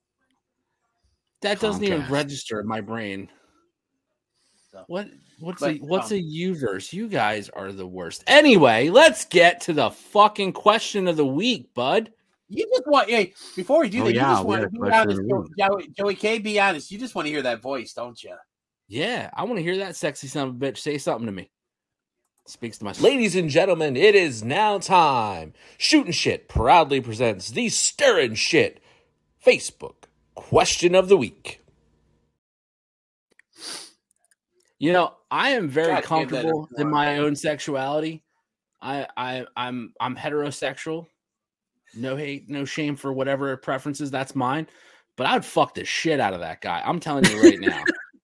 That doesn't even Comcast. register in my brain. So- What what's But, a what's um, a Uverse? You guys are the worst. Anyway, let's get to the fucking question of the week, bud. You just want, hey, before we do Oh, that, yeah, you just we want had to a be question honest, of the week. Joey, Joey K, be honest. You just want to hear that voice, don't you? Yeah, I want to hear that sexy son of a bitch say something to me. Speaks to my ladies and gentlemen. It is now time. Shooting Shit proudly presents the Stirring Shit Facebook question of the week. You know, I am very God damn, that comfortable is in wrong. my own sexuality. I, I, I'm, I'm heterosexual. No hate, no shame for whatever preferences. That's mine. But I'd fuck the shit out of that guy. I'm telling you right now.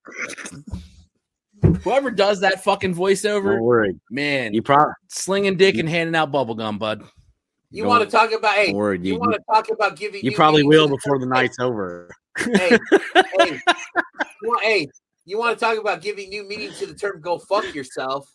Whoever does that fucking voiceover, Don't worry. man, You probably slinging dick and handing out bubble gum, bud. You Don't- want to talk about, hey, don't worry, you you- want to talk about giving you new probably meaning to will the before the term- night's over. Hey, hey, you want, hey, you want to talk about giving new meaning to the term "go fuck yourself"?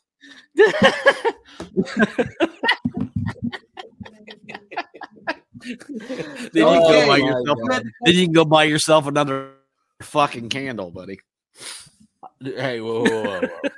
Then you, Oh can go buy my yourself, God. then you can go buy yourself another fucking candle, buddy. Hey, whoa, whoa, whoa, whoa.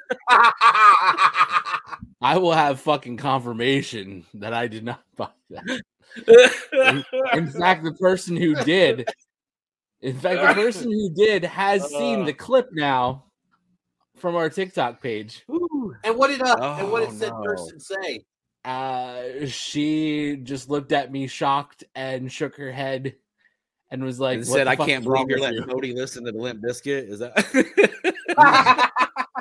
I will have fucking confirmation that I did not buy that. In fact, the person who did, in fact, the person who did has seen the clip now from our TikTok page. And what did uh, and what did Oh, said no. person say? uh, she just looked at me shocked and shook her head and was like, And what said, the "I fuck can't is wrong believe you're with letting you?" Cody listen to the Limp Bizkit." Is that?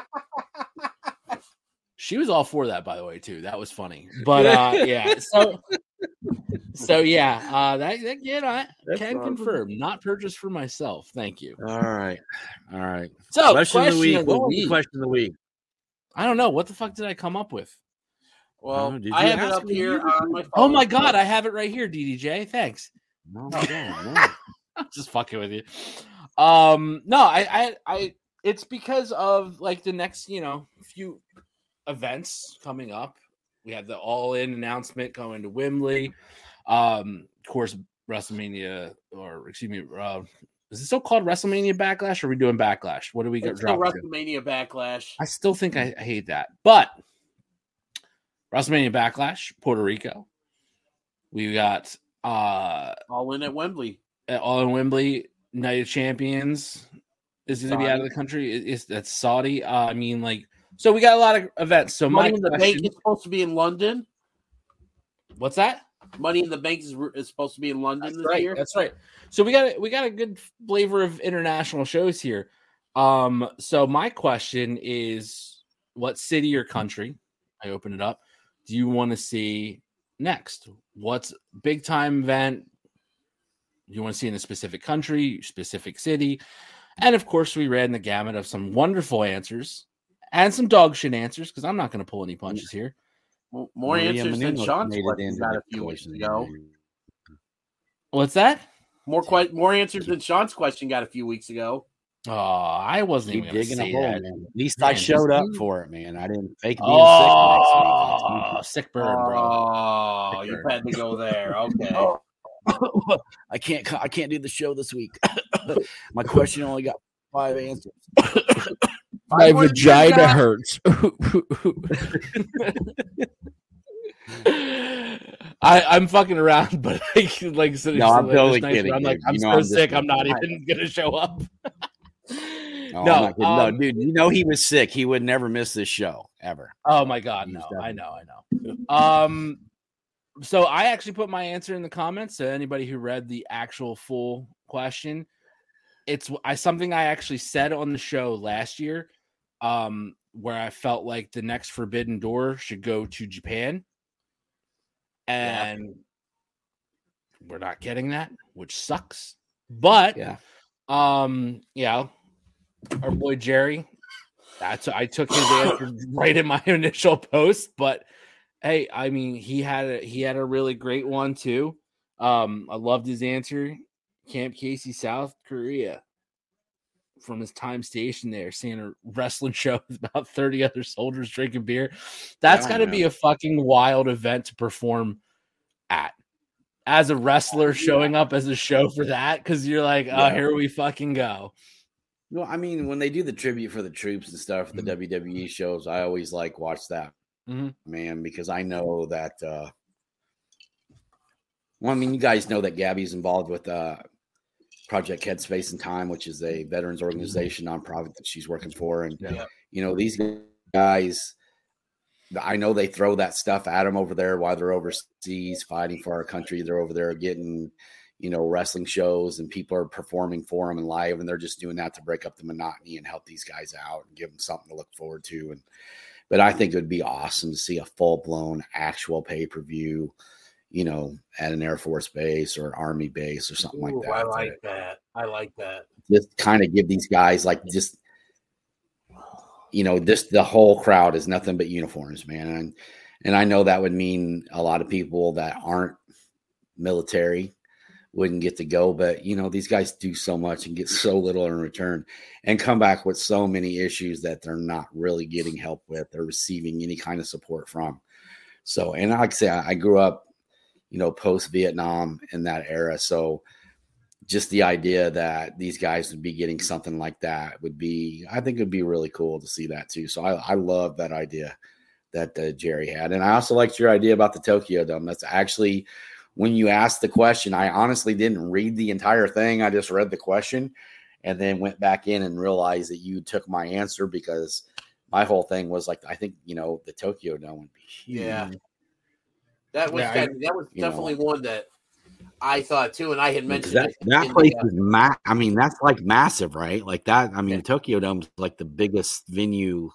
She was all for that, by the way, too. That was funny. But uh, yeah, so so yeah, uh, that, that yeah, I That's can awesome. confirm, not purchased for myself. Thank you. All right, all right. So Question, of the week. of the What was the week. question of the week? I don't know what the fuck did I come up with. Well, Oh, did I you have it ask up me? here on my phone. Oh my god, I have it right here, D D J. Thanks. No, no, no. I'm just fucking with you. Um, no, I, I, I, it's because of like the next, you know, few events coming up. We have the All In announcement going to Wembley. Um, of course, WrestleMania, or excuse me, uh, is it still called WrestleMania Backlash? Or are we doing Backlash? What do we got? It's still dropping to? WrestleMania Backlash. I still think I, I hate that, but WrestleMania Backlash, Puerto Rico. We got uh, All In at Wembley. All in Wembley. Night of Champions is going to be out of the country. It- It's that's Saudi. Uh, I mean, like, so we got a lot of events. So Money my in the question, Bank is supposed to be in London. what's that? Money in the Bank is, is supposed to be in London That's this right. year. That's right. So we got we got a good flavor of international shows here. Um, so my question is, what city or country? I open it up. Do you want to see next? What's big time event? You want to see in a specific country, specific city? And of course, we ran the gamut of some wonderful answers and some dog shit answers, because I'm not going to pull any punches here. More, more Maria answers than Menounos Sean's made it question into got the a few weeks question. ago. What's that? More que- more answers than Sean's question got a few weeks ago. Oh, I wasn't Keep even going to digging a say hole, that. man. At least Man, I showed just- up for it, man. I didn't fake being Oh, sick sick burn, bro. Oh, Sick you burn. had to go there. Okay. next week. I can't. co- I can't do the show this week. My question only got five answers. My more vagina got- hurts. I, I'm fucking around, but like, like so No, I'm like, totally this nice kidding, where I'm like, dude. I'm You so know I'm just sick, I'm not kidding. even gonna show up. No, No, I'm not kidding. um, no, dude. You know he was sick. He would never miss this show ever. Oh my god, He's no, definitely- I know, I know. Um, so I actually put my answer in the comments. So anybody who read the actual full question, it's I something I actually said on the show last year, um, where I felt like the next Forbidden Door should go to Japan, and we're not getting that, which sucks. But Yeah. um, yeah, our boy Jerry. That's I took his answer right in my initial post, but hey, I mean he had a he had a really great one too. Um, I loved his answer. Camp Casey, South Korea. From his time stationed there, seeing a wrestling show with about thirty other soldiers drinking beer. That's Yeah, got to man. be a fucking wild event to perform at. As a wrestler showing up as a show for that, because you're like, oh, Yeah. here we fucking go. No, I mean when they do the tribute for the troops and stuff, Mm-hmm. the W W E shows, I always like watch that, Mhm. man, because I know that. uh Well, I mean, you guys know that Gabby's involved with uh Project Headspace and Time, which is a veterans organization nonprofit that she's working for, and Yeah. you know these guys. I know they throw that stuff at them over there while they're overseas fighting for our country. They're over there getting, you know, wrestling shows and people are performing for them and live, and they're just doing that to break up the monotony and help these guys out and give them something to look forward to. And but I think it would be awesome to see a full blown actual pay per view, you know, at an Air Force base or Army base or something like Ooh, that. I like that. I like that. Just kind of give these guys like just. You know, this the whole crowd is nothing but uniforms, man. And and I know that would mean a lot of people that aren't military wouldn't get to go, but you know, these guys do so much and get so little in return and come back with so many issues that they're not really getting help with or receiving any kind of support from. So, and like I say, I, I grew up, you know, post Vietnam in that era. So just the idea that these guys would be getting something like that would be, I think it would be really cool to see that too. So I, I love that idea that uh, Jerry had. And I also liked your idea about the Tokyo Dome. That's actually, when you asked the question, I honestly didn't read the entire thing. I just read the question and then went back in and realized that you took my answer, because my whole thing was like, I think, you know, the Tokyo Dome would be huge. Yeah. That was Yeah, kind I- of, that was you know. definitely one that I thought too, and I had mentioned that it that in place the, uh, is ma- I mean, that's like massive, right? Like that. I mean, Tokyo Dome's like the biggest venue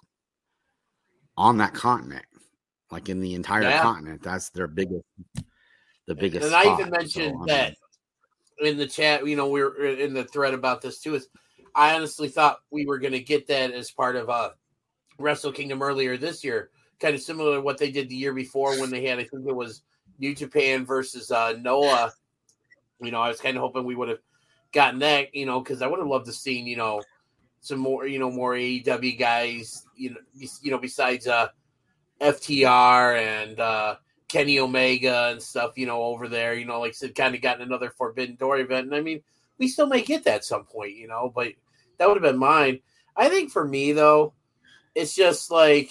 on that continent, like in the entire Yeah. continent. That's their biggest, the biggest. and I even spot. mentioned So, I that mean, in the chat. You know, we were in the thread about this too. Is I honestly thought we were going to get that as part of uh, Wrestle Kingdom earlier this year, kind of similar to what they did the year before when they had, I think it was New Japan versus uh, Noah. You know, I was kind of hoping we would have gotten that, you know, because I would have loved to seen, you know, some more, you know, more A E W guys, you know, you know, besides uh, F T R and uh, Kenny Omega and stuff, you know, over there, you know, like I said, kind of gotten another Forbidden Door event. And I mean, we still may get that at some point, you know, but that would have been mine. I think for me, though, it's just like,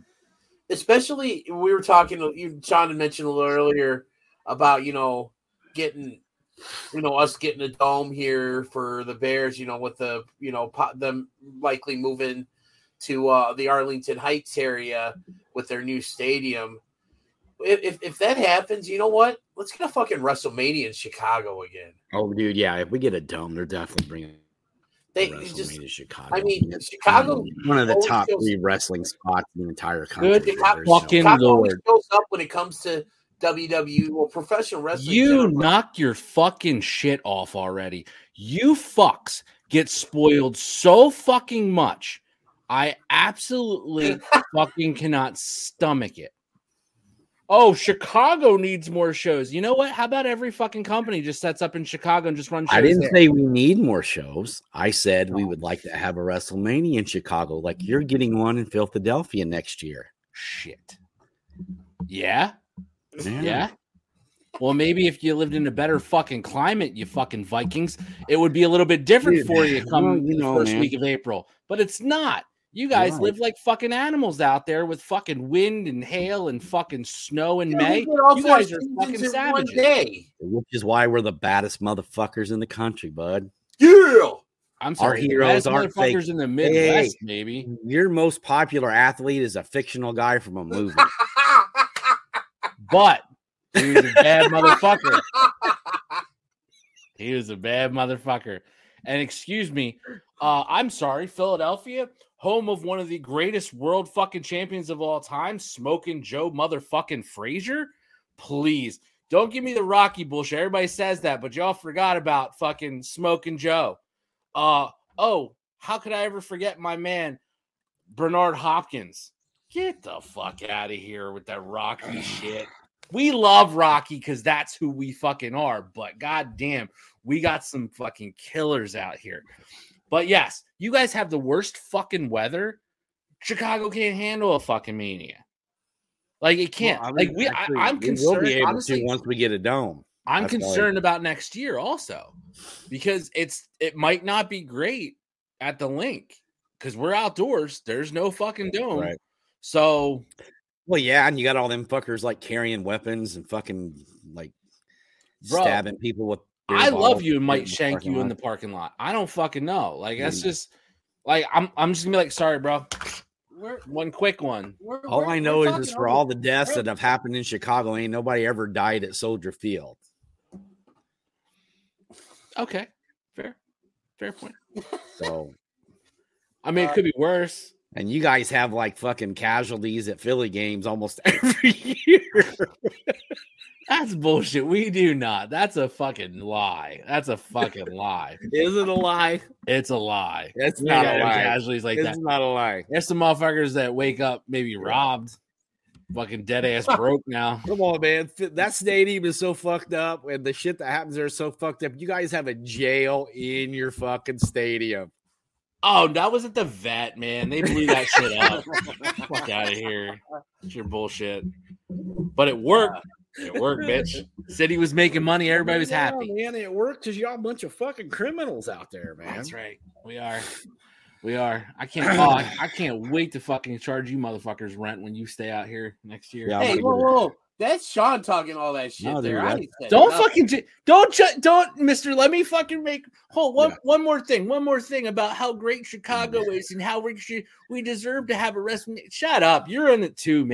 especially we were talking, you, John had mentioned a little earlier about, you know, getting, you know, us getting a dome here for the Bears, you know, with the, you know, po- them likely moving to uh, the Arlington Heights area with their new stadium. If, if that happens, you know what? Let's get a fucking WrestleMania in Chicago again. oh, dude, yeah. If we get a dome, they're definitely bringing They WrestleMania just, to Chicago. I mean, Chicago, one of the always top feels- three wrestling spots in the entire country. Good. There's Chicago, no- fucking Chicago always Lord. shows up when it comes to W W E or professional wrestling. You generally. knock your fucking shit off already. You fucks get spoiled so fucking much. I absolutely fucking cannot stomach it. Oh, Chicago needs more shows. You know what? How about every fucking company just sets up in Chicago and just runs shows I didn't there? say we need more shows. I said we would like to have a WrestleMania in Chicago, like you're getting one in Philadelphia next year. Shit. Yeah? Yeah. Well, maybe if you lived in a better fucking climate, you fucking Vikings, it would be a little bit different Dude, for you come well, you the know, first man. week of April. But it's not. You guys Right. live like fucking animals out there with fucking wind and hail and fucking snow in Yeah, May. we did all You four guys are seasons fucking in one savages. day. Which is why we're the baddest motherfuckers in the country, bud. Yeah. I'm Our sorry. the heroes best aren't fake. motherfuckers in the Hey, Midwest, hey, maybe. Your most popular athlete is a fictional guy from a movie. But he was a bad motherfucker. He was a bad motherfucker. And excuse me, uh, I'm sorry, Philadelphia, home of one of the greatest world fucking champions of all time, Smoking Joe motherfucking Frazier. Please don't give me the Rocky bullshit. Everybody says that, but y'all forgot about fucking Smoking Joe. Uh oh, how could I ever forget my man Bernard Hopkins? Get the fuck out of here with that Rocky shit. We love Rocky because that's who we fucking are, but goddamn, we got some fucking killers out here. But yes, you guys have the worst fucking weather. Chicago can't handle a fucking mania. Like it can't. Well, I like mean, we, actually, I, I'm we concerned. will be able honestly, to once we get a dome. I'm That's why- concerned about next year also because it's it might not be great at the link because we're outdoors. There's no fucking dome. Right. So Well, yeah, and you got all them fuckers like carrying weapons and fucking like Bro, stabbing people with. beer I bottles love you and in might the shank parking you in lot. the parking lot. I don't fucking know. Like that's Mm. just like I'm I'm just gonna be like, sorry, bro. We're, One quick one. we're, All we're- I we're know is, talking is for over- all the deaths we're- that have happened in Chicago, ain't nobody ever died at Soldier Field. Okay. Fair. Fair point. So, I mean, it could be worse. and you guys have like fucking casualties at Philly games almost every year. That's bullshit. We do not. That's a fucking lie. That's a fucking lie. Is it a lie? It's a lie. It's We not got a no lie. Casualties like It's that. not a lie. There's some motherfuckers that wake up maybe robbed, fucking dead ass broke now. Come on, man. That stadium is so fucked up, and the shit that happens there is so fucked up. You guys have a jail in your fucking stadium. Oh, that was at the vet, man. They blew that shit up. Fuck out of here. It's your bullshit. But it worked. It worked, bitch. City was making money. Everybody was happy. Yeah, man, it worked because y'all a bunch of fucking criminals out there, man. That's right. We are. We are. I can't. Oh, I, I can't wait to fucking charge you motherfuckers rent when you stay out here next year. Yeah, I'm Hey, gonna whoa, get it. whoa. That's Sean talking all that shit No, dude, there. I that's- ain't said Don't nothing. fucking ju- don't ju- don't, Mister. Let me fucking make hold one Yeah. one more thing. One more thing about how great Chicago is and how we should we deserve to have a wrestling. Shut up. You're in it too, man.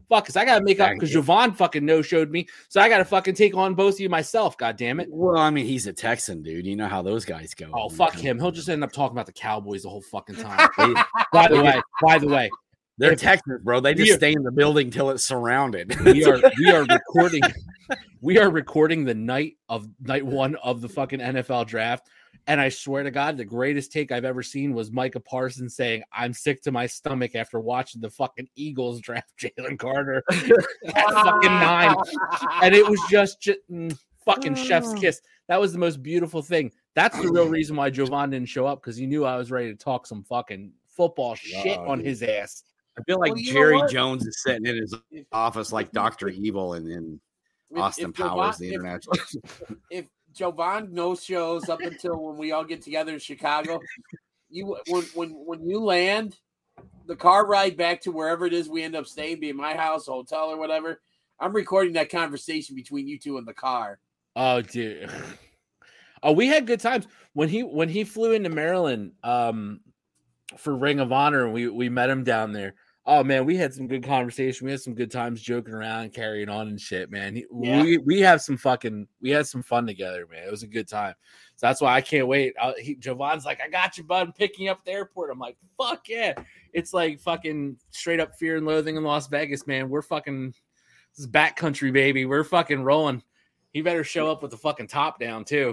Fuck, because I got to make up because Javon fucking no-showed me. So I got to fucking take on both of you myself, God damn it. Well, I mean, he's a Texan, dude. You know how those guys go. Oh, fuck him. He'll just end up talking about the Cowboys the whole fucking time. by the way, by the way. They're Texans, bro. They just are, stay in the building till it's surrounded. We are we are recording we are recording the night of night one of the fucking N F L draft. And I swear to God, the greatest take I've ever seen was Micah Parsons saying, I'm sick to my stomach after watching the fucking Eagles draft Jalen Carter at fucking nine. And it was just, just mm, fucking chef's kiss. That was the most beautiful thing. That's the real reason why Jovan didn't show up, because he knew I was ready to talk some fucking football shit oh, on his ass. I feel like well, Jerry Jones is sitting in his office like Doctor Evil and, and Austin if Powers, Jovan, the international. If, if Jovan no shows up until when we all get together in Chicago, you when when when you land, the car ride back to wherever it is we end up staying, be it my house, a hotel, or whatever, I'm recording that conversation between you two in the car. Oh, dude. Oh, we had good times when he when he flew into Maryland um, for Ring of Honor, and we we met him down there. Oh man, we had some good conversation. We had some good times joking around, carrying on and shit, man. He, yeah. We we have some fucking we had some fun together, man. It was a good time. So that's why I can't wait. Uh, he, Javon's like, I got you, bud. I'm picking you up at the airport. I'm like, fuck yeah. It's like fucking straight up Fear and Loathing in Las Vegas, man. We're fucking this is backcountry, baby. We're fucking rolling. He better show up with the fucking top down too.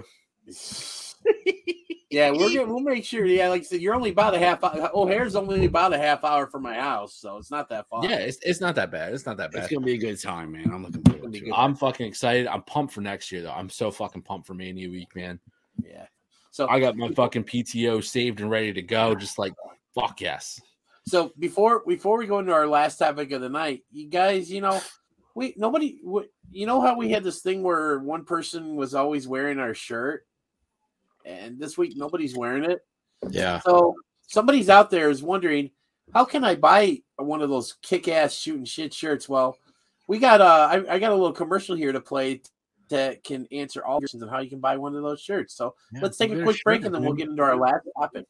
Yeah, we're gonna we'll make sure. Yeah, like I said, you're only about a half. O'Hare's only about a half hour from my house, so it's not that far. Yeah, it's it's not that bad. It's not that bad. It's gonna be a good time, man. I'm looking forward to it. I'm fucking excited. I'm pumped for next year, though. I'm so fucking pumped for Mania Week, man. Yeah. So I got my fucking P T O saved and ready to go. Just like fuck yes. So before before we go into our last topic of the night, you guys, you know, we nobody, you know how we had this thing where one person was always wearing our shirt. And this week, nobody's wearing it. Yeah. So somebody's out there is wondering, how can I buy one of those kick-ass shooting shit shirts? Well, we got uh, I, I got a little commercial here to play that can answer all questions on how you can buy one of those shirts. So yeah, let's take a quick break, shirt, and then man. We'll get into our last topic.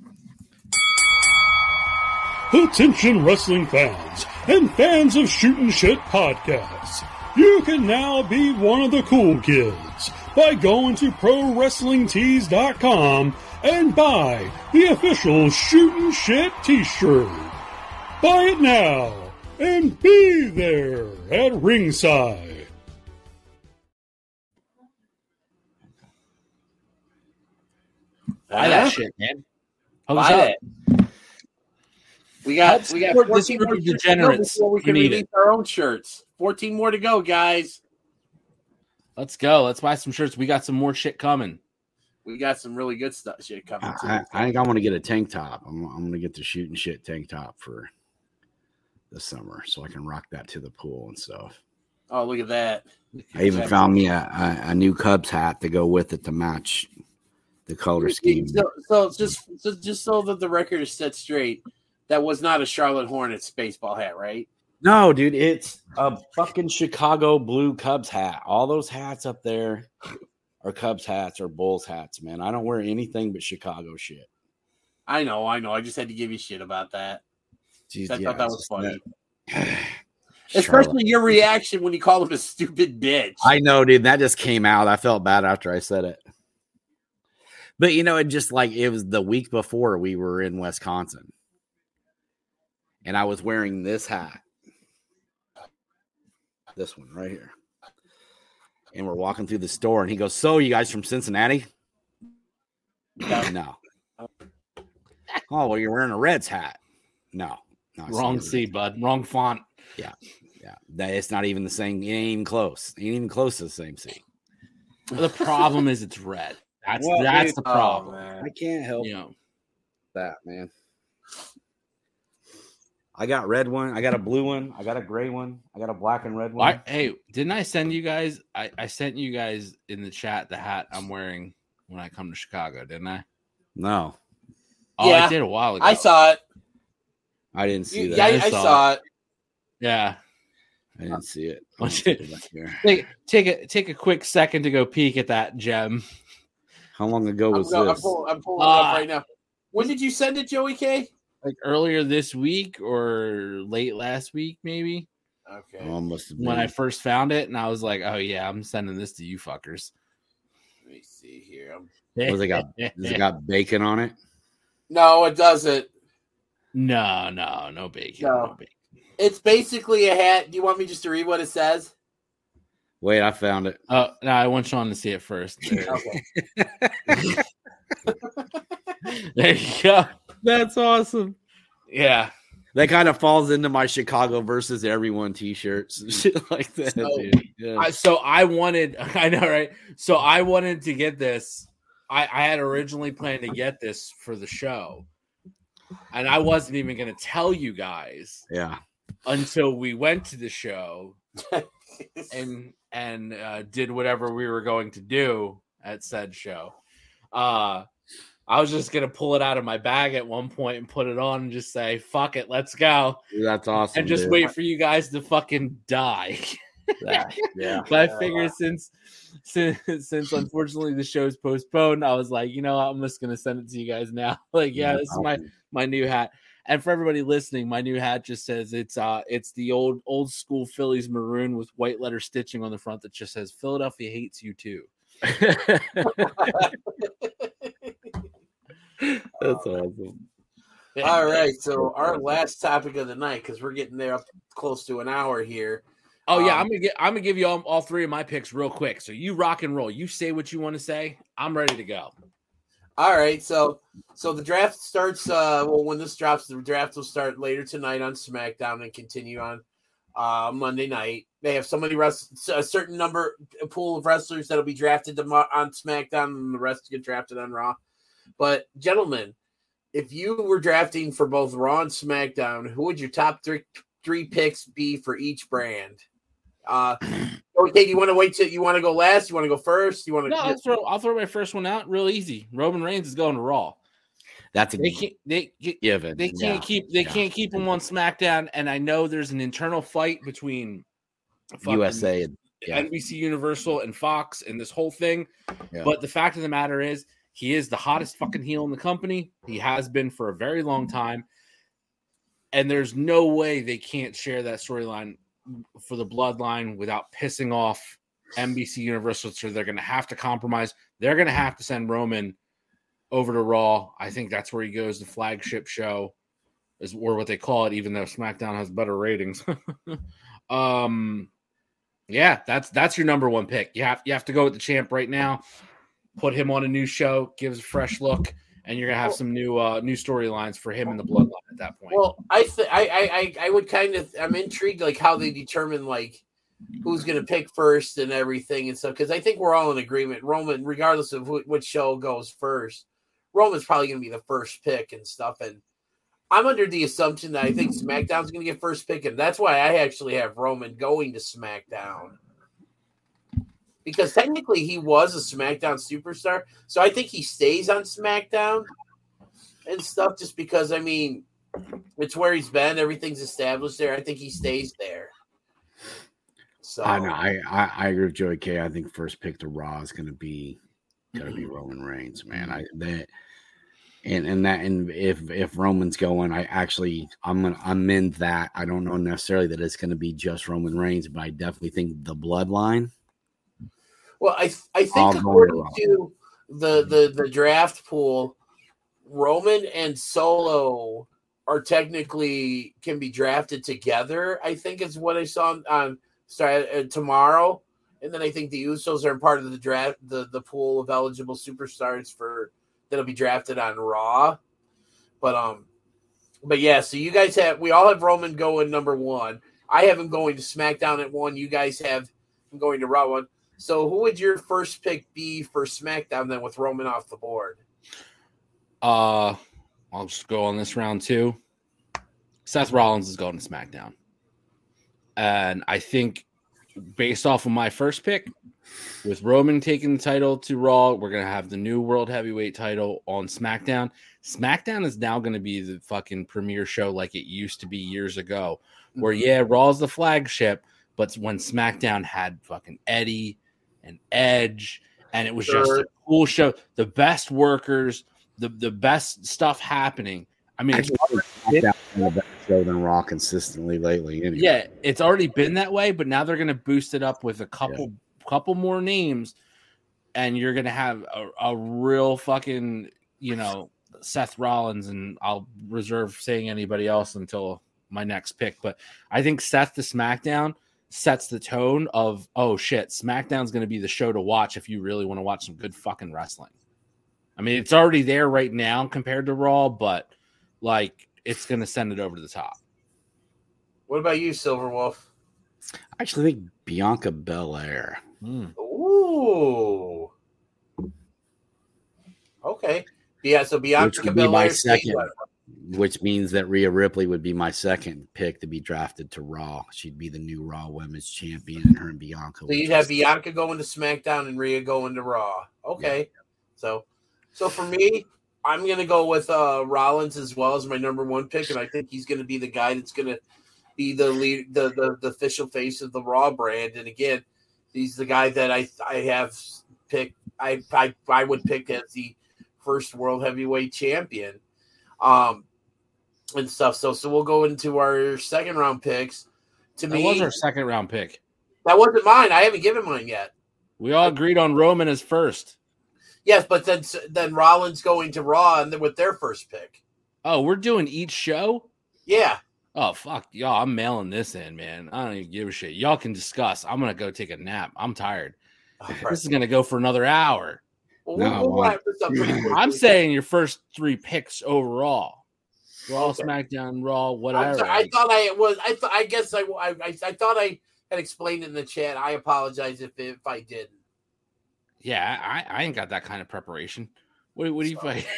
Attention wrestling fans and fans of Shootin' Shit podcasts. You can now be one of the cool kids by going to Pro Wrestling Tees dot com and buy the official Shootin' Shit t-shirt. Buy it now and be there at ringside. Buy that shit, man. Buy it. We got we got fourteen more degenerates before we can release our own shirts. fourteen more to go, guys. Let's go. Let's buy some shirts. We got some more shit coming. We got some really good stuff shit coming too. I, I think I want to get a tank top. I'm, I'm going to get the Shootin' Shit tank top for this summer so I can rock that to the pool and stuff. Oh, look at that. I even that. found me a, a, a new Cubs hat to go with it to match the color scheme. So, so just so just so that the record is set straight, that was not a Charlotte Hornets baseball hat, right? No, dude, it's a fucking Chicago blue Cubs hat. All those hats up there are Cubs hats or Bulls hats, man. I don't wear anything but Chicago shit. I know, I know. I just had to give you shit about that. Jeez, I yeah, thought that was funny. That... Especially your reaction when you call him a stupid bitch. I know, dude. That just came out. I felt bad after I said it. But, you know, it just like it was the week before we were in Wisconsin. And I was wearing this hat. This one right here. And we're walking through the store and he goes, so you guys from Cincinnati? No. Oh, well, you're wearing a Reds hat. No. no Wrong C, bud. Wrong font. Yeah. Yeah. That, it's not even the same. It ain't even close. It ain't even close to the same C. The problem is it's red. That's well, that's dude, the problem. Oh, I can't help you know. that, man. I got red one. I got a blue one. I got a gray one. I got a black and red one. I, hey, didn't I send you guys? I, I sent you guys in the chat the hat I'm wearing when I come to Chicago, didn't I? No. Oh, yeah, I did a while ago. I saw it. I didn't see you, that. Yeah, I, I saw, saw it. it. Yeah. I didn't see it. take, take, a, take a quick second to go peek at that gem. How long ago was I'm, this? I'm pulling, I'm pulling uh, it up right now. When did you send it, Joey K? Like earlier this week or late last week, maybe. Okay. Oh, must have been. when I first found it, and I was like, "Oh yeah, I'm sending this to you fuckers." Let me see here. I'm... Was it got? Does it got bacon on it? No, it doesn't. No, no, no bacon. No. no bacon. It's basically a hat. Do you want me just to read what it says? Wait, I found it. Oh no, I want Sean to see it first. Okay. There you go. That's awesome. Yeah. That kind of falls into my Chicago versus everyone T-shirts and shit like that. So, dude. Yeah. I, so I wanted, I know, right? So I wanted to get this. I, I had originally planned to get this for the show, and I wasn't even going to tell you guys. Yeah. Until we went to the show and and uh, did whatever we were going to do at said show. Uh, I was just gonna pull it out of my bag at one point and put it on and just say, "Fuck it, let's go." That's awesome. And just dude. wait for you guys to fucking die. Yeah. yeah. But I figured since, since since unfortunately the show's postponed, I was like, you know, I'm just gonna send it to you guys now. Like, yeah, this is my my new hat. And for everybody listening, my new hat just says it's uh it's the old old school Phillies maroon with white letter stitching on the front that just says Philadelphia hates you too. That's awesome. All right, so our last topic of the night, because we're getting there up close to an hour here. Oh yeah, Um, I'm gonna get I'm gonna give you all, all three of my picks real quick. So you rock and roll. You say what you want to say. I'm ready to go. All right, so so the draft starts. Uh, well, when this drops, the draft will start later tonight on SmackDown and continue on uh, Monday night. They have so many rest, a certain number a pool of wrestlers that'll be drafted to, on SmackDown, and the rest get drafted on Raw. But gentlemen, if you were drafting for both Raw and SmackDown, who would your top three three picks be for each brand? Uh, okay, do you want to wait till you want to go last? You want to go first? You want to? No, I'll throw I'll throw my first one out real easy. Roman Reigns is going to Raw. That's a They can't they given. they can't Yeah. keep they Yeah. can't keep him on SmackDown, and I know there's an internal fight between U S A. and- Yeah. N B C Universal and Fox and this whole thing. Yeah. But the fact of the matter is, he is the hottest fucking heel in the company. He has been for a very long time. And there's no way they can't share that storyline for the bloodline without pissing off N B C Universal. So they're going to have to compromise. They're going to have to send Roman over to Raw. I think that's where he goes. The flagship show is or what they call it, even though SmackDown has better ratings. um, yeah, that's that's your number one pick. You have you have to go with the champ right now. Put him on a new show, gives a fresh look, and you're gonna have some new uh, new storylines for him in the bloodline at that point. Well, I th- I, I I I would kind of I'm intrigued like how they determine like who's going to pick first and everything and stuff because I think we're all in agreement. Roman, regardless of who, which show goes first, Roman's probably going to be the first pick and stuff. And I'm under the assumption that I think SmackDown's going to get first pick, and that's why I actually have Roman going to SmackDown. Because technically he was a SmackDown superstar. So I think he stays on SmackDown and stuff just because, I mean, it's where he's been. Everything's established there. I think he stays there. So I know. I, I, I agree with Joey K. I think first pick to Raw is going to be going to be Roman Reigns, man. I that and and that and if if Roman's going, I actually I'm gonna amend that. I don't know necessarily that it's going to be just Roman Reigns, but I definitely think the bloodline. Well, I I think I'll go according with to the, the the draft pool, Roman and Solo are technically can be drafted together. I think is what I saw on, on sorry, uh, tomorrow, and then I think the Usos are part of the draft the the pool of eligible superstars for that'll be drafted on Raw. But um, but yeah, so you guys have we all have Roman going number one. I have him going to SmackDown at one. You guys have him going to Raw one. So who would your first pick be for SmackDown then with Roman off the board? Uh, I'll just go on this round too. Seth Rollins is going to SmackDown. And I think based off of my first pick, with Roman taking the title to Raw, we're going to have the new World Heavyweight title on SmackDown. SmackDown is now going to be the fucking premier show like it used to be years ago, where, yeah, Raw's the flagship, but when SmackDown had fucking Eddie and Edge, and it was just a cool show. The best workers, the, the best stuff happening. I mean, Actually, SmackDown been a better show than Raw consistently lately. Anyway. Yeah, it's already been that way, but now they're going to boost it up with a couple yeah. couple more names, and you're going to have a, a real fucking, you know, Seth Rollins, and I'll reserve saying anybody else until my next pick. But I think Seth to SmackDown sets the tone of, oh shit, SmackDown's going to be the show to watch if you really want to watch some good fucking wrestling. I mean, it's already there right now compared to Raw, but like it's going to send it over to the top. What about you, Silverwolf? I actually think Bianca Belair. Mm. Ooh. Okay. Yeah, so Bianca which would be my Belair, second, which means that Rhea Ripley would be my second pick to be drafted to Raw. She'd be the new Raw Women's Champion, and her and Bianca. So you'd have Bianca going to SmackDown and Rhea going to Raw. Okay. Yeah. So, so for me, I'm going to go with uh, Rollins as well as my number one pick, and I think he's going to be the guy that's going to be the lead, the, the the official face of the Raw brand. And again, he's the guy that I I have picked. I I, I would pick as the first world heavyweight champion, um, and stuff. So so we'll go into our second round picks. To that me, was our second round pick. That wasn't mine. I haven't given mine yet. We all agreed on Roman as first. Yes, but then then Rollins going to Raw and then with their first pick. Oh, we're doing each show? Yeah. Oh, fuck. Y'all, I'm mailing this in, man. I don't even give a shit. Y'all can discuss. I'm going to go take a nap. I'm tired. Oh, right. This is going to go for another hour. Well, no, we'll, we'll wrap this up pretty quickly. I'm saying your first three picks overall. Raw, okay. SmackDown, Raw, whatever. Sorry, I thought I was. I th- I guess I, I. I thought I had explained it in the chat. I apologize if if I didn't. Yeah, I, I ain't got that kind of preparation. What, what do you fight?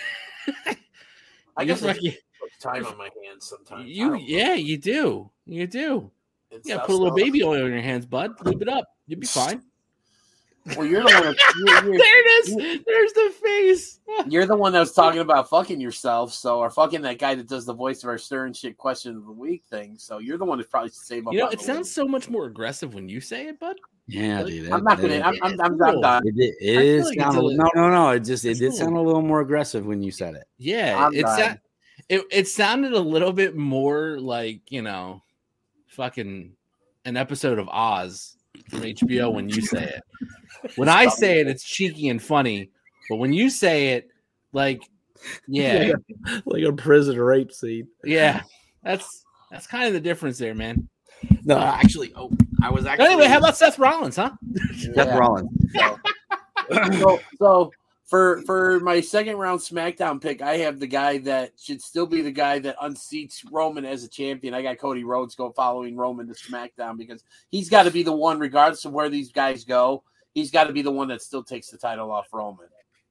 I guess I you, time on my hands sometimes. You, yeah, you do. You do. It's yeah, put a little baby oil in your hands, bud. Leave it up. You'll be fine. Well, you're the one. That, you're, you're, there it is. You're, There's the face. You're the one that was talking about fucking yourself. So, or fucking that guy that does the voice of our Stern Shit question of the week thing. So, you're the one that probably save up. You know, it sounds week. so much more aggressive when you say it, bud. Yeah, dude. It, I'm not gonna. It, I'm, I'm, I'm, I'm done. It, it, it is like sound, a, no, no, no. It just it did sound a little more aggressive when you said it. Yeah, it sa- it it sounded a little bit more like, you know, fucking an episode of Oz from H B O when you say it. When I say it, it's cheeky and funny, but when you say it, like, yeah, like, like a prison rape scene. Yeah, that's that's kind of the difference there, man. No, actually, oh, I was actually. Anyway, how about Seth Rollins, huh? Seth yeah. Rollins. So, so, so for for my second round SmackDown pick, I have the guy that should still be the guy that unseats Roman as a champion. I got Cody Rhodes go following Roman to SmackDown because he's got to be the one, regardless of where these guys go. He's got to be the one that still takes the title off Roman.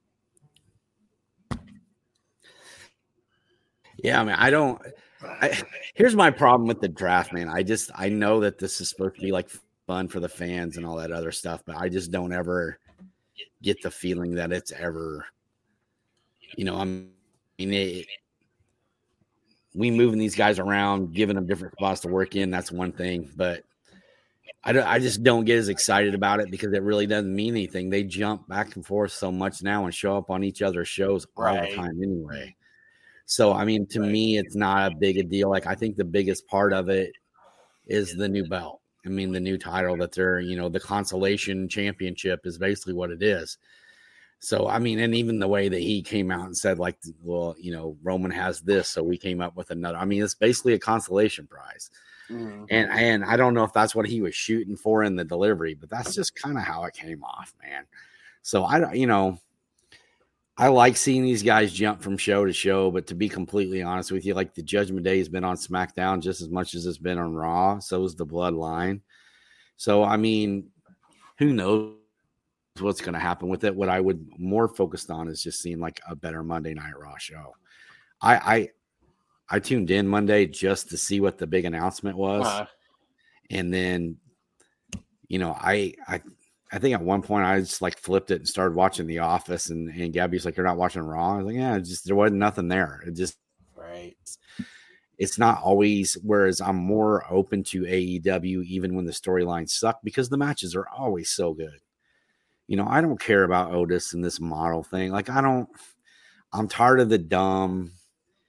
Yeah, I mean, I don't. I, here's my problem with the draft, man. I just I know that this is supposed to be like fun for the fans and all that other stuff, but I just don't ever get the feeling that it's ever, you know, I mean, it, we moving these guys around, giving them different spots to work in. That's one thing, but I don't, I just don't get as excited about it because it really doesn't mean anything. They jump back and forth so much now and show up on each other's shows all right. the time anyway. So, I mean, to me, it's not a big a deal. Like, I think the biggest part of it is the new belt. I mean, the new title that they're, you know, the consolation championship is basically what it is. So, I mean, and even the way that he came out and said, like, well, you know, Roman has this, so we came up with another. I mean, it's basically a consolation prize. Mm-hmm. And and I don't know if that's what he was shooting for in the delivery, but that's just kind of how it came off, man. So, I don't, you know. I like seeing these guys jump from show to show, but to be completely honest with you, like the Judgment Day has been on SmackDown just as much as it's been on Raw. So is the Bloodline. So, I mean, who knows what's going to happen with it? What I would more focused on is just seeing like a better Monday Night Raw show. I I, I tuned in Monday just to see what the big announcement was. Uh-huh. And then, you know, I, I, I think at one point I just like flipped it and started watching The Office, and, and Gabby's like, "You're not watching Raw?" I was like, "Yeah, it just there wasn't nothing there. It just right. It's, it's not always." Whereas I'm more open to A E W even when the storylines suck because the matches are always so good. You know, I don't care about Otis and this model thing. Like I don't. I'm tired of the dumb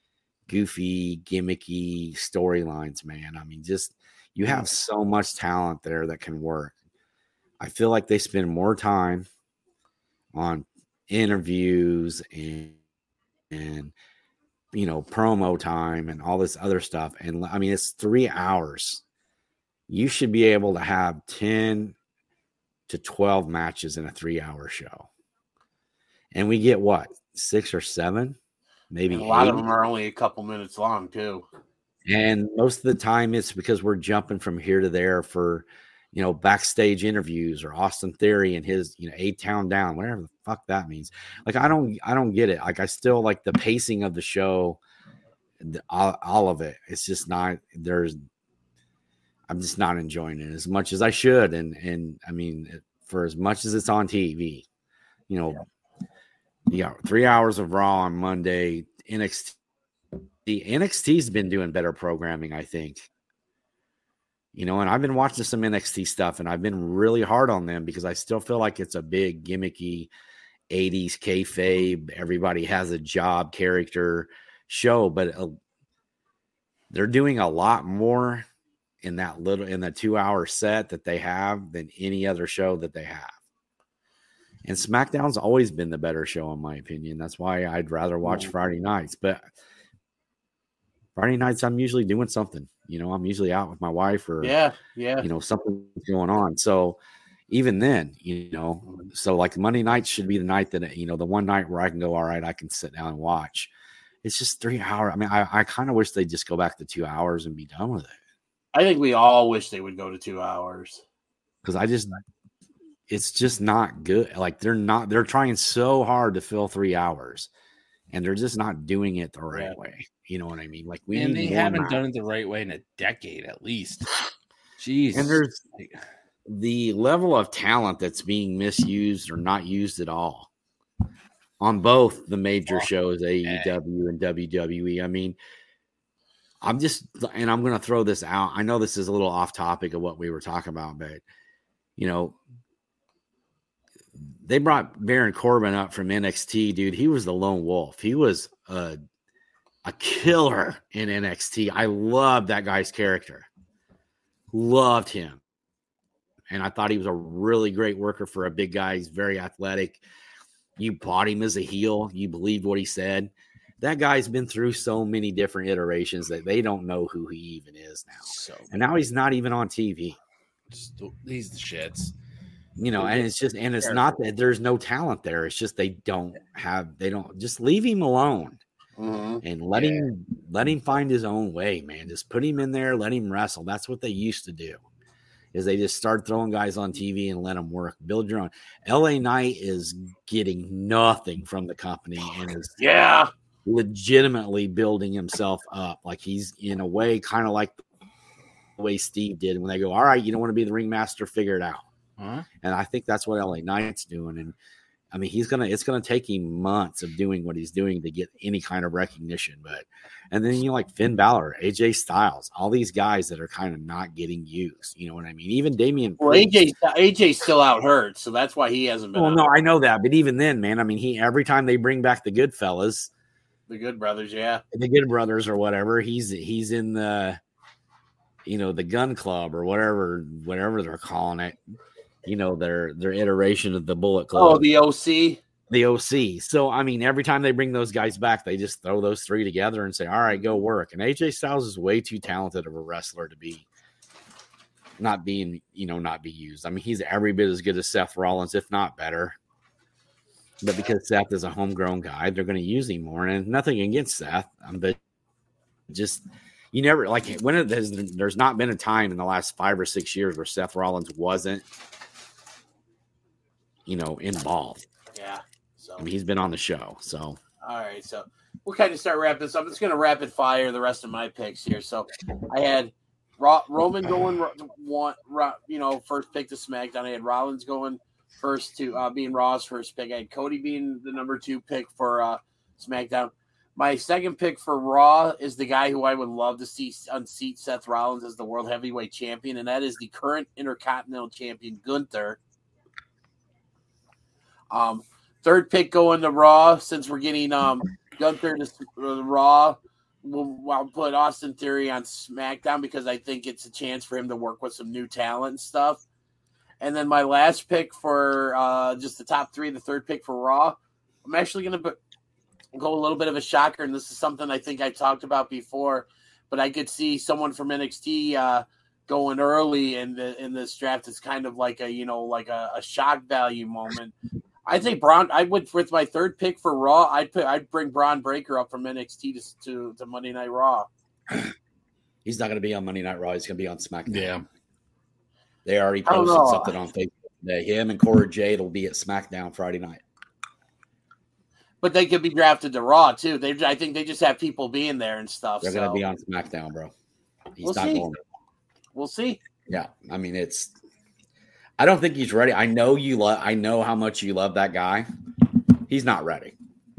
goofy, gimmicky storylines, man. I mean, just you have so much talent there that can work. I feel like they spend more time on interviews and and you know promo time and all this other stuff. And I mean, it's three hours. You should be able to have ten to twelve matches in a three-hour show, and we get what, six or seven, maybe and a lot eight? of them are only a couple minutes long too. And most of the time, it's because we're jumping from here to there for, you know, backstage interviews or Austin Theory and his, you know, A-Town Down, whatever the fuck that means. Like, I don't, I don't get it. Like, I still like the pacing of the show, the, all, all of it. It's just not, there's, I'm just not enjoying it as much as I should. And, and I mean, for as much as it's on T V, you know, yeah, three hours of Raw on Monday, N X T. The N X T's been doing better programming, I think. You know, and I've been watching some N X T stuff, and I've been really hard on them because I still feel like it's a big gimmicky eighties kayfabe, everybody has a job character show, but uh, they're doing a lot more in that little in the two hour set that they have than any other show that they have. And SmackDown's always been the better show, in my opinion. That's why I'd rather watch Friday nights, but Friday nights, I'm usually doing something. You know, I'm usually out with my wife or, yeah, yeah. you know, something's going on. So even then, you know, so like Monday nights should be the night that, you know, the one night where I can go, all right, I can sit down and watch. It's just three hours. I mean, I, I kind of wish they'd just go back to two hours and be done with it. I think we all wish they would go to two hours. Because I just, it's just not good. Like they're not, they're trying so hard to fill three hours and they're just not doing it the right yeah. way. You know what I mean? Like we and need they haven't now. done it the right way in a decade at least. Jeez. And there's the level of talent that's being misused or not used at all on both the major oh, shows, A E W and W W E. I mean, I'm just, and I'm going to throw this out. I know this is a little off topic of what we were talking about, but you know, they brought Baron Corbin up from N X T, dude. He was the lone wolf. He was a A killer in N X T. I loved that guy's character. Loved him. And I thought he was a really great worker for a big guy. He's very athletic. You bought him as a heel. You believed what he said. That guy's been through so many different iterations that they don't know who he even is now. So, and now he's not even on T V. Just, he's the shits. You know, and it's just, and it's not that there's no talent there. It's just they don't have, they don't, just leave him alone. Mm-hmm. And let yeah. him let him find his own way, man. Just put him in there, let him wrestle. That's what they used to do. Is they just start throwing guys on T V and let them work. Build your own. L A Knight is getting nothing from the company and is yeah legitimately building himself up. Like he's in a way kind of like the way Steve did when they go, all right, you don't want to be the ringmaster, figure it out. Uh-huh. And I think that's what L A Knight's doing. And I mean, he's gonna. It's gonna take him months of doing what he's doing to get any kind of recognition. But and then you know, like Finn Balor, A J Styles, all these guys that are kind of not getting used. You know what I mean? Even Damian. Well, A J A J's still out hurt, so that's why he hasn't been. Well, out. no, I know that, but even then, man, I mean, he every time they bring back the Good Fellas, the Good Brothers, yeah, the Good Brothers or whatever, he's he's in the, you know, the Gun Club or whatever, whatever they're calling it. You know, their their iteration of the Bullet Club. Oh, the O C. The O C. So, I mean, every time they bring those guys back, they just throw those three together and say, all right, go work. And A J Styles is way too talented of a wrestler to be not being, you know, not be used. I mean, he's every bit as good as Seth Rollins, if not better. But because Seth is a homegrown guy, they're going to use him more. And nothing against Seth, um, but just you never like when it has, there's not been a time in the last five or six years where Seth Rollins wasn't, you know, involved. Yeah. So I mean, he's been on the show. So all right. So we'll kind of start wrapping this up. I'm just going to rapid fire the rest of my picks here. So I had Ro- Roman going one, you know, first pick to SmackDown. I had Rollins going first to uh, being Raw's first pick. I had Cody being the number two pick for uh, SmackDown. My second pick for Raw is the guy who I would love to see unseat Seth Rollins as the World Heavyweight Champion, and that is the current Intercontinental Champion, Gunther. Um, third pick going to Raw, since we're getting um, Gunther to uh, Raw. we'll, I'll put Austin Theory on SmackDown because I think it's a chance for him to work with some new talent and stuff. And then my last pick for uh, just the top three, the third pick for Raw, I'm actually going to go a little bit of a shocker, and this is something I think I talked about before, but I could see someone from N X T uh, going early in the in this draft. It's kind of like a you know like a, a shock value moment. I think Braun. I would with my third pick for Raw. I'd put. I'd bring Braun Breaker up from N X T to to, to Monday Night Raw. He's not going to be on Monday Night Raw. He's going to be on SmackDown. Yeah, they already posted something on Facebook today. Him and Cora Jade will be at SmackDown Friday night. But they could be drafted to Raw too. They, I think, they just have people being there and stuff. They're so. going to be on SmackDown, bro. He's we'll not see. going. We'll see. Yeah, I mean it's. I don't think he's ready. I know you love. I know how much you love that guy. He's not ready.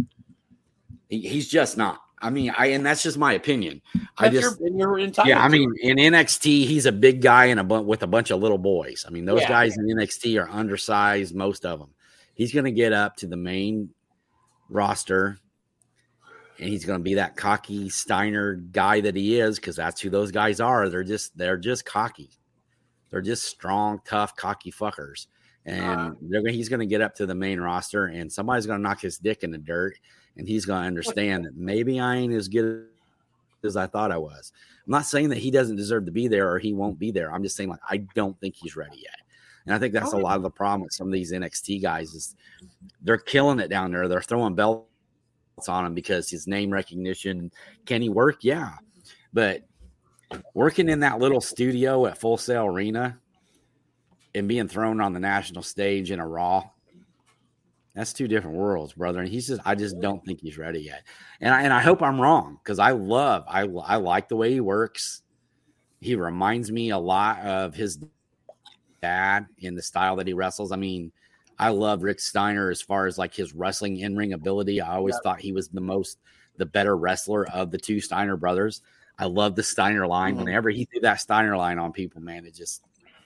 He, he's just not. I mean, I and that's just my opinion. I That's just your, your entire yeah. I mean, in N X T, he's a big guy and a bu- with a bunch of little boys. I mean, those Yeah. guys in N X T are undersized, most of them. He's going to get up to the main roster, and he's going to be that cocky Steiner guy that he is, because that's who those guys are. They're just they're just cocky. They're just strong, tough, cocky fuckers. And uh, they're gonna, he's going to get up to the main roster, and somebody's going to knock his dick in the dirt, and he's going to understand that maybe I ain't as good as I thought I was. I'm not saying that he doesn't deserve to be there or he won't be there. I'm just saying, like, I don't think he's ready yet. And I think that's a lot of the problem with some of these N X T guys is they're killing it down there. They're throwing belts on him because his name recognition. Can he work? Yeah. But working in that little studio at Full Sail Arena and being thrown on the national stage in a Raw, that's two different worlds, brother. And he's just, I just don't think he's ready yet. And I, and I hope I'm wrong, because I love, I, I like the way he works. He reminds me a lot of his dad in the style that he wrestles. I mean, I love Rick Steiner as far as like his wrestling in-ring ability. I always yeah. thought he was the most, the better wrestler of the two Steiner brothers. I love the Steiner line. Mm-hmm. Whenever he threw that Steiner line on people, man, it just,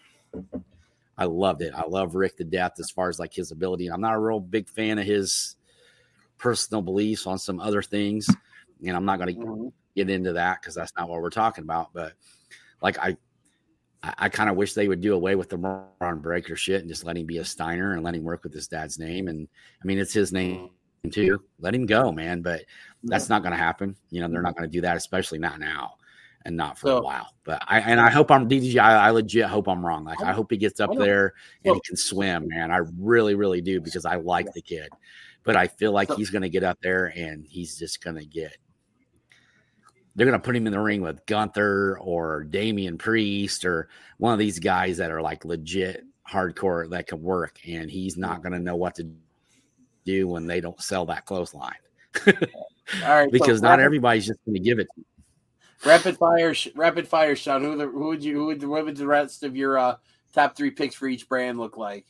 I loved it. I love Rick to death as far as like his ability. And I'm not a real big fan of his personal beliefs on some other things. And I'm not going to mm-hmm. get into that because that's not what we're talking about. But like, I, I, I kind of wish they would do away with the Braun Breaker shit and just let him be a Steiner and let him work with his dad's name. And I mean, it's his name too. Let him go, man. But that's not going to happen. You know, they're not going to do that, especially not now and not for so, a while. But I, and I hope I'm D D G. I, I legit hope I'm wrong. Like, I hope he gets up there and he can swim, man. I really, really do, because I like the kid. But I feel like he's going to get up there and he's just going to get, they're going to put him in the ring with Gunther or Damian Priest or one of these guys that are like legit hardcore that can work. And he's not going to know what to do when they don't sell that clothesline. All right, because so not rapid, everybody's just going to give it to you. Rapid fire, rapid fire, Sean. Who, the, who would you, who would, what would the rest of your uh, top three picks for each brand look like?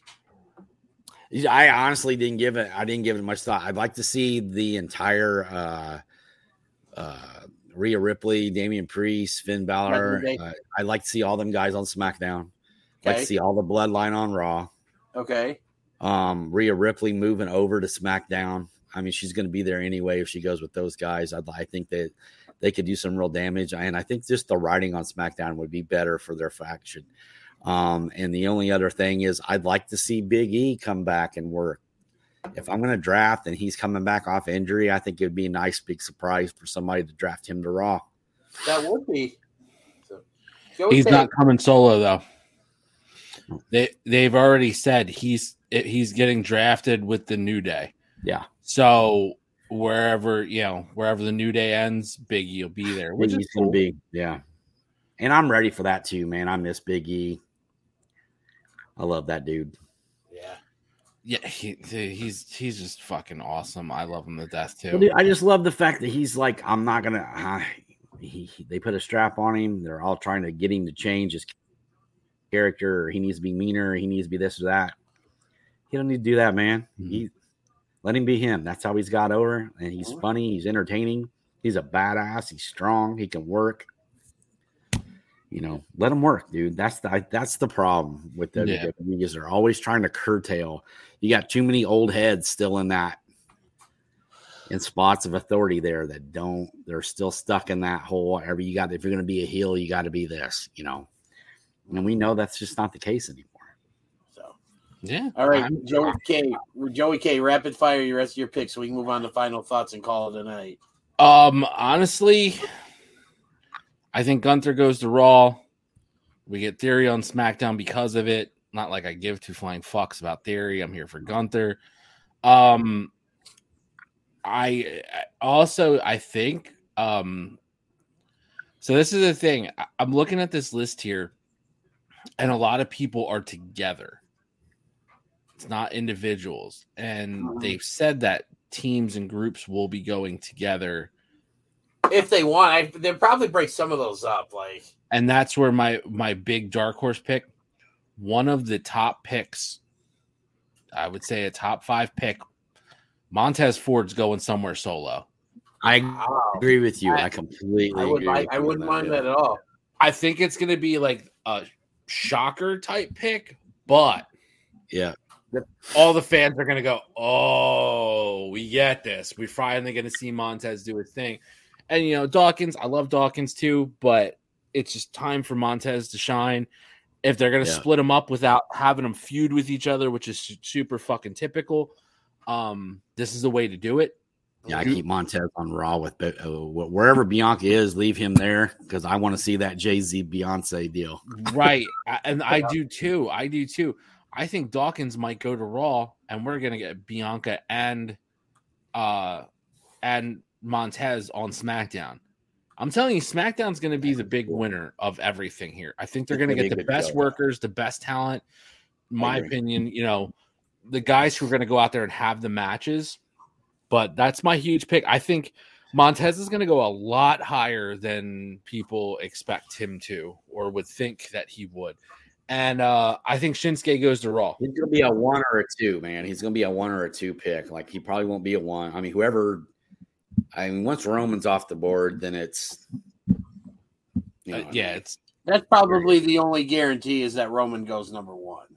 I honestly didn't give it, I didn't give it much thought. I'd like to see the entire, uh, uh, Rhea Ripley, Damian Priest, Finn Balor. Uh, I'd like to see all them guys on SmackDown. I'd like to see all the bloodline on Raw. Okay. Um, Rhea Ripley moving over to SmackDown. I mean, she's going to be there anyway if she goes with those guys. I'd, I think that they could do some real damage. And I think just the writing on SmackDown would be better for their faction. Um, and the only other thing is I'd like to see Big E come back and work. If I'm going to draft and he's coming back off injury, I think it would be a nice big surprise for somebody to draft him to Raw. That would be. So, he's not coming solo though. They they've already said he's he's getting drafted with the New Day. Yeah. So wherever you know wherever the New Day ends, Big E will be there. Which Big is E's cool. gonna be, yeah. And I'm ready for that too, man. I miss Big E. I love that dude. Yeah. Yeah, he, he's he's just fucking awesome. I love him to death too. Well, dude, I just love the fact that he's like, I'm not gonna. Uh, he, he, they put a strap on him. They're all trying to get him to change his character. Or he needs to be meaner. Or he needs to be this or that. He don't need to do that, man. Mm-hmm. He let him be him. That's how he's got over. And he's mm-hmm. funny. He's entertaining. He's a badass. He's strong. He can work. You know, let him work, dude. That's the that's the problem with the yeah. is they're always trying to curtail. You got too many old heads still in that in spots of authority there that don't. They're still stuck in that whole. Every you got if you're going to be a heel, you got to be this. You know, and we know that's just not the case anymore. So yeah. All right, I'm, Joey K. Joey K. Rapid fire your rest of your picks so we can move on to final thoughts and call it a night. Um, honestly, I think Gunther goes to Raw. We get Theory on SmackDown because of it. Not like I give two flying fucks about Theory. I'm here for Gunther. Um, I also I think um. So this is the thing. I'm looking at this list here, and a lot of people are together. It's not individuals, and they've said that teams and groups will be going together if they want. I, they'll probably break some of those up, like, and that's where my my big dark horse pick, one of the top picks, I would say a top five pick, Montez Ford's going somewhere solo. I wow. agree with you. I, I completely I, would, agree. I, with I you wouldn't on mind that, that at all. I think it's going to be like a shocker type pick, but yeah. all the fans are going to go, oh, we get this. We're finally going to see Montez do his thing. And, you know, Dawkins, I love Dawkins too, but it's just time for Montez to shine. If they're going to Yeah. split them up without having them feud with each other, which is su- super fucking typical, um, this is the way to do it. Yeah, I keep Montez on Raw with uh, wherever Bianca is, leave him there because I want to see that Jay-Z Beyonce deal. Right. I- and I do too. I do too. I think Dawkins might go to Raw, and we're gonna get Bianca and uh and Montez on SmackDown. I'm telling you, SmackDown's gonna be the big winner of everything here. I think they're gonna get the best workers, the best talent. In my opinion, you know, the guys who are gonna go out there and have the matches. But that's my huge pick. I think Montez is gonna go a lot higher than people expect him to, or would think that he would. And uh, I think Shinsuke goes to Raw. He's going to be a one or a two, man. He's going to be a one or a two pick. Like, he probably won't be a one. I mean, whoever – I mean, once Roman's off the board, then it's – Uh, yeah, it's That's probably the only guarantee is that Roman goes number one.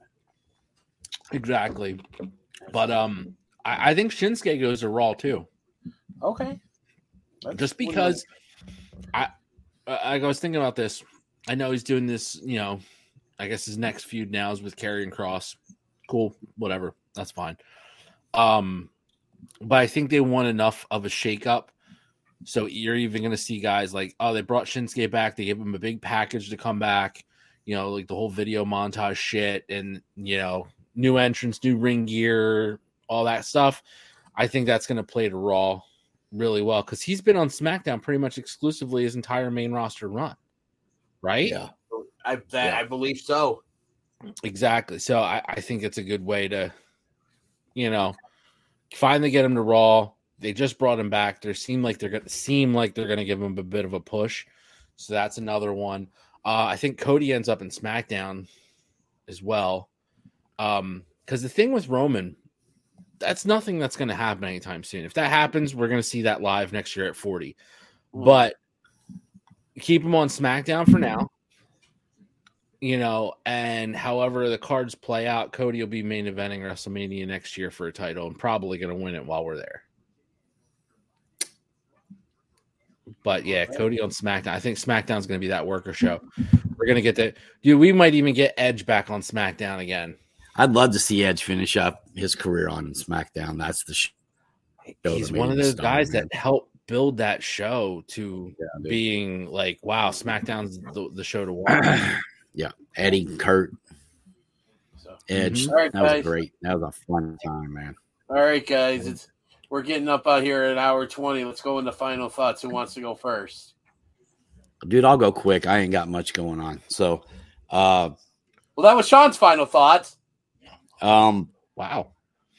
exactly. But um, I, I think Shinsuke goes to Raw too. Okay. That's Just because I, I was thinking about this. I know he's doing this, you know, I guess his next feud now is with Karrion Kross. Cool, whatever. That's fine. Um, but I think they want enough of a shakeup. So you're even going to see guys like, oh, they brought Shinsuke back. They gave him a big package to come back. You know, like the whole video montage shit and, you know, new entrance, new ring gear, all that stuff. I think that's going to play to Raw really well because he's been on SmackDown pretty much exclusively his entire main roster run. Right? Yeah. I that, Yeah. I believe so. Exactly. So I, I think it's a good way to, you know, finally get him to Raw. They just brought him back. They seem like they're gonna seem like they're gonna give him a bit of a push. So that's another one. Uh, I think Cody ends up in SmackDown as well. Um, because the thing with Roman, that's nothing that's gonna happen anytime soon. If that happens, we're gonna see that live next year at forty. Mm. But keep him on SmackDown for now. You know, and however the cards play out, Cody will be main eventing WrestleMania next year for a title and probably going to win it while we're there. But yeah, Cody on SmackDown. I think SmackDown's going to be that worker show. We're going to get that. Dude, we might even get Edge back on SmackDown again. I'd love to see Edge finish up his career on SmackDown. That's the show. He's one of those star, guys man. that helped build that show to Yeah, dude. being like, wow, SmackDown's the, the show to watch. Yeah, Eddie, Kurt, So, Edge. All right, that was guys. great. That was a fun time, man. All right, guys. It's we're getting up out here at hour twenty. Let's go into final thoughts. Who wants to go first? Dude, I'll go quick. I ain't got much going on. So, uh, Well, that was Sean's final thoughts. um, Wow.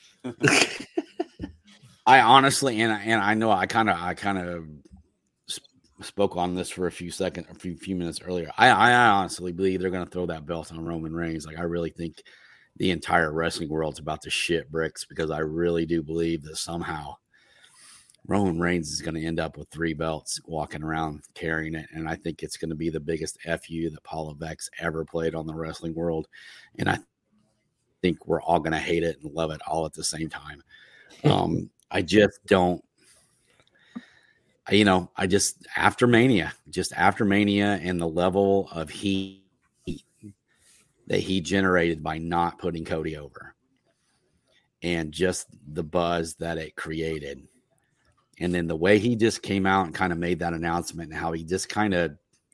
I honestly, and I, and I know I kind of, I kind of sp- spoke on this for a few seconds, a few, few minutes earlier. I, I honestly believe they're going to throw that belt on Roman Reigns. Like, I really think the entire wrestling world's about to shit bricks because I really do believe that somehow Roman Reigns is going to end up with three belts walking around carrying it. And I think it's going to be the biggest F U that Paula Vex ever played on the wrestling world. And I think we're all going to hate it and love it all at the same time. Um, I just don't, you know, I just after Mania, just after Mania, and the level of heat that he generated by not putting Cody over, and just the buzz that it created. And then the way he just came out and kind of made that announcement, and how he just kind of,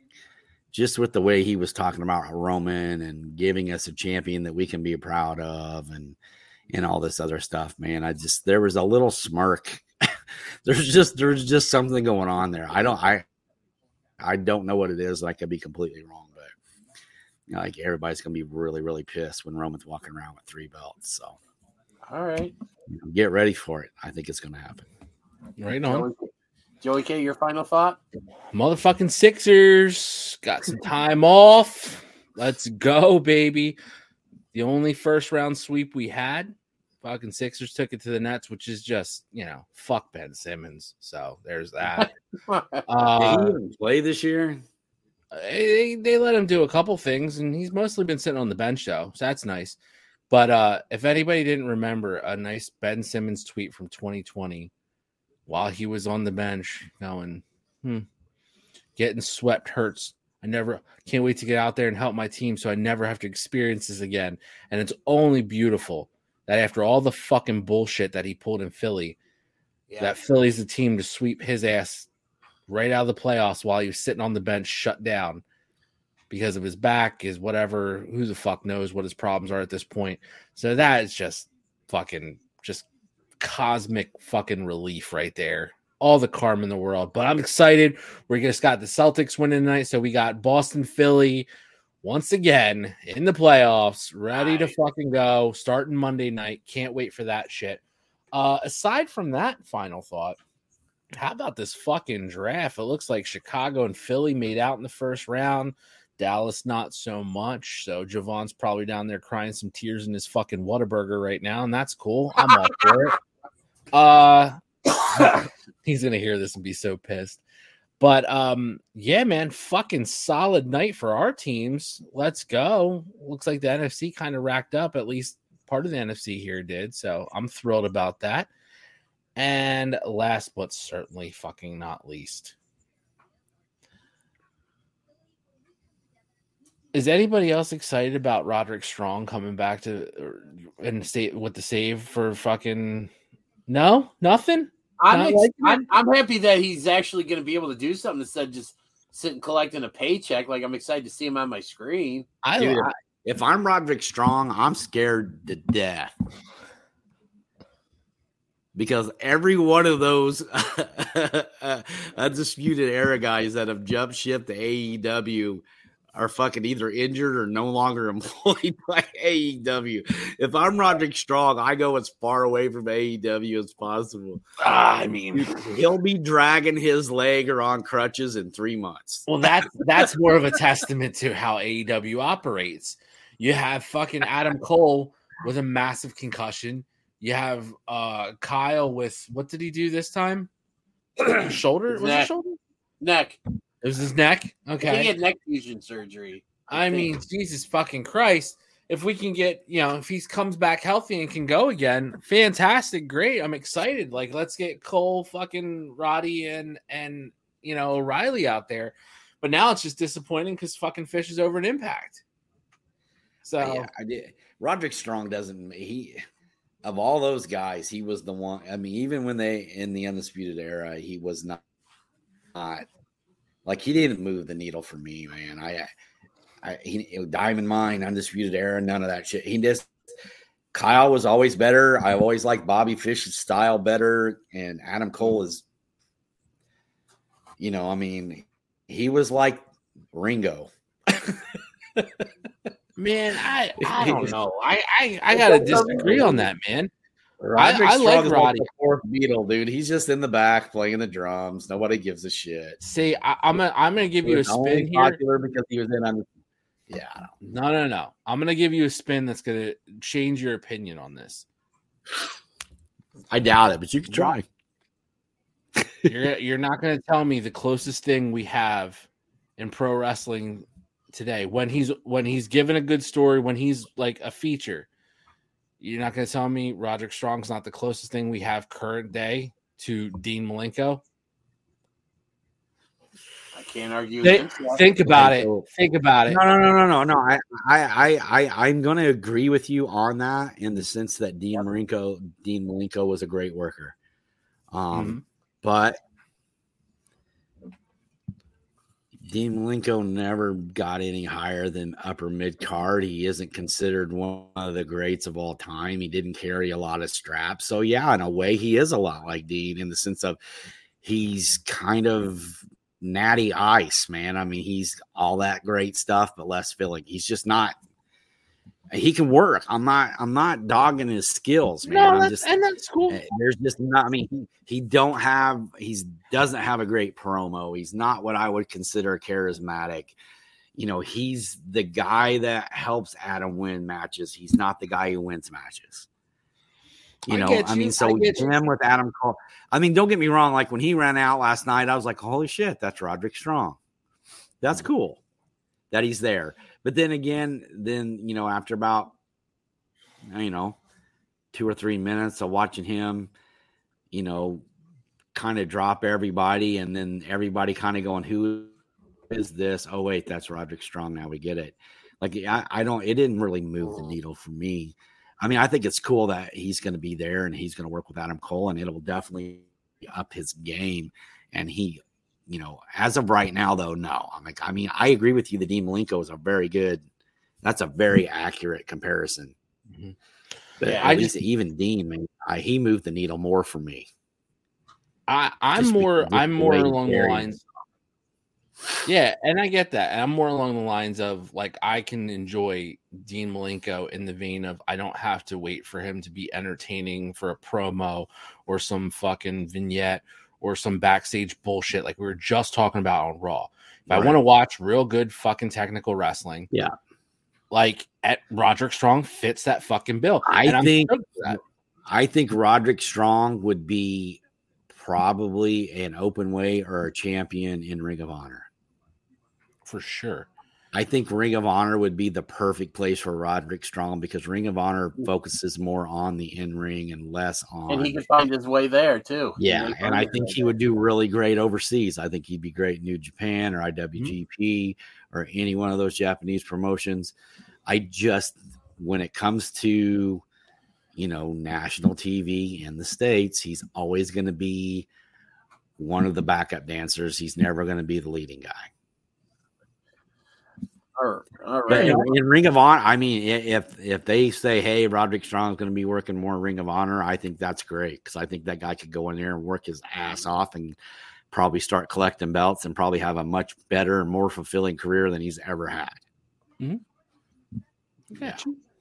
just with the way he was talking about Roman and giving us a champion that we can be proud of, and and all this other stuff, man. I just, there was a little smirk. there's just there's just something going on there. I don't I I don't know what it is. I could be completely wrong, but you know, like everybody's gonna be really really pissed when Roman's walking around with three belts. So, all right, you know, get ready for it. I think it's gonna happen. Right on. Joey, Joey K, your final thought? Motherfucking Sixers got some time off. Let's go, baby. The only first round sweep we had, fucking Sixers took it to the Nets, which is just, you know, fuck Ben Simmons. So there's that. uh, Did he even play this year? They, they let him do a couple things, and he's mostly been sitting on the bench, though. So that's nice. But uh, if anybody didn't remember a nice Ben Simmons tweet from twenty twenty while he was on the bench going, hmm, getting swept hurts. I never can't wait to get out there and help my team so I never have to experience this again. And it's only beautiful that after all the fucking bullshit that he pulled in Philly, yeah. that Philly's the team to sweep his ass right out of the playoffs while he was sitting on the bench shut down because of his back, his whatever, who the fuck knows what his problems are at this point. So that is just fucking just cosmic fucking relief right there. All the karma in the world. But I'm excited. We just got the Celtics winning tonight. So we got Boston, Philly once again in the playoffs, ready to fucking go, starting Monday night. Can't wait for that shit. Uh, aside from that final thought, how about this fucking draft? It looks like Chicago and Philly made out in the first round. Dallas, not so much. So Javon's probably down there crying some tears in his fucking Whataburger right now, and that's cool. I'm all for it. Uh, he's gonna hear this and be so pissed. But um, yeah, man, fucking solid night for our teams. Let's go. Looks like the N F C kind of racked up. At least part of the N F C here did. So I'm thrilled about that. And last but certainly fucking not least, is anybody else excited about Roderick Strong coming back to and stay with the save for fucking no nothing? I'm, Not ex- like I'm I'm happy that he's actually going to be able to do something instead of just sitting collecting a paycheck. Like I'm excited to see him on my screen. I, Dude, I if I'm Roderick Strong, I'm scared to death. Because every one of those Undisputed Era guys that have jumped ship to A E W are fucking either injured or no longer employed by A E W. If I'm Roderick Strong, I go as far away from A E W as possible. Ah, I mean, he'll be dragging his leg or on crutches in three months. Well, that's that's more of a testament to how A E W operates. You have fucking Adam Cole with a massive concussion. You have uh, Kyle with, what did he do this time? Shoulder? Was neck. it shoulder? Neck. It was his neck? Okay. He had neck fusion surgery. I, I mean, Jesus fucking Christ. If we can get, you know, if he comes back healthy and can go again, fantastic, great. I'm excited. Like, let's get Cole, fucking Roddy, and, and you know, O'Reilly out there. But now it's just disappointing because fucking Fish is over an Impact. So, yeah, I did. Roderick Strong doesn't, he... Of all those guys, he was the one. I mean, even when they in the Undisputed Era, he was not, not like he didn't move the needle for me, man. I, I, he, Diamond Mine, Undisputed Era, none of that shit. He just Kyle was always better. I always liked Bobby Fish's style better, and Adam Cole is, you know, I mean, he was like Ringo. Man, I, I don't know. I I, I gotta disagree on that, man. Roderick I, I like Roddy. Like the fourth Beatle, dude. He's just in the back playing the drums. Nobody gives a shit. See, I, I'm gonna I'm gonna give you a spin here. Popular because he was in on. Yeah. I don't no, no, no. I'm gonna give you a spin that's gonna change your opinion on this. I doubt it, but you can try. You're you're not gonna tell me the closest thing we have in pro wrestling today when he's when he's given a good story, when he's like a feature. You're not going to tell me Roderick Strong's not the closest thing we have current day to Dean Malenko? can't argue. Think, against that. think about Okay, it. so- Think about it. No, no, no, no, no, no. I, I, I, I, I'm going to agree with you on that in the sense that Dean Malenko, Dean Malenko was a great worker. Um, Mhm. but Dean Malenko never got any higher than upper mid card. He isn't considered one of the greats of all time. He didn't carry a lot of straps. So yeah, in a way, he is a lot like Dean in the sense of he's kind of natty ice, man. I mean, he's all that great stuff, but less filling. He's just not. He can work. I'm not. I'm not dogging his skills, man. No, I'm that's, just. and that's cool. There's just not. I mean, he, he don't have. He's doesn't have a great promo. He's not what I would consider charismatic. You know, he's the guy that helps Adam win matches. He's not the guy who wins matches. You I know, get I you. mean, so I get you. him with Adam Cole. I mean, don't get me wrong. Like when he ran out last night, I was like, holy shit, that's Roderick Strong. That's cool that he's there. But then again, then, you know, after about, you know, two or three minutes of watching him, you know, kind of drop everybody and then everybody kind of going, who is this? Oh, wait, that's Roderick Strong. Now we get it. Like, I, I don't, it didn't really move the needle for me. I mean, I think it's cool that he's going to be there and he's going to work with Adam Cole and it'll definitely up his game. And he, you know, as of right now, though, no. I'm like, I mean, I agree with you. The Dean Malenko is a very good, that's a very accurate comparison. Mm-hmm. But Yeah, at I least just, even Dean, man, I, he moved the needle more for me. I, I'm Just more, because of I'm the more way he along the carried lines. Yeah, and I get that. And I'm more along the lines of like I can enjoy Dean Malenko in the vein of I don't have to wait for him to be entertaining for a promo or some fucking vignette or some backstage bullshit like we were just talking about on Raw. If I Right. want to watch real good fucking technical wrestling, Yeah. like at Roderick Strong fits that fucking bill. I And I'm think stoked for that. I think Roderick Strong would be probably an open way or a champion in Ring of Honor. For sure. I think Ring of Honor would be the perfect place for Roderick Strong because Ring of Honor focuses more on the in-ring and less on. And he can find his way there too. Yeah, He can and find I his think way he there. would do really great overseas. I think he'd be great in New Japan or I W G P or any one of those Japanese promotions. I just, when it comes to, you know, national T V in the States, he's always going to be one of the backup dancers. He's never going to be the leading guy. All right. But in, in Ring of Honor, I mean, i- if if they say, "Hey, Roderick Strong is going to be working more Ring of Honor," I think that's great because I think that guy could go in there and work his ass off and probably start collecting belts and probably have a much better and more fulfilling career than he's ever had. Mm-hmm. Yeah.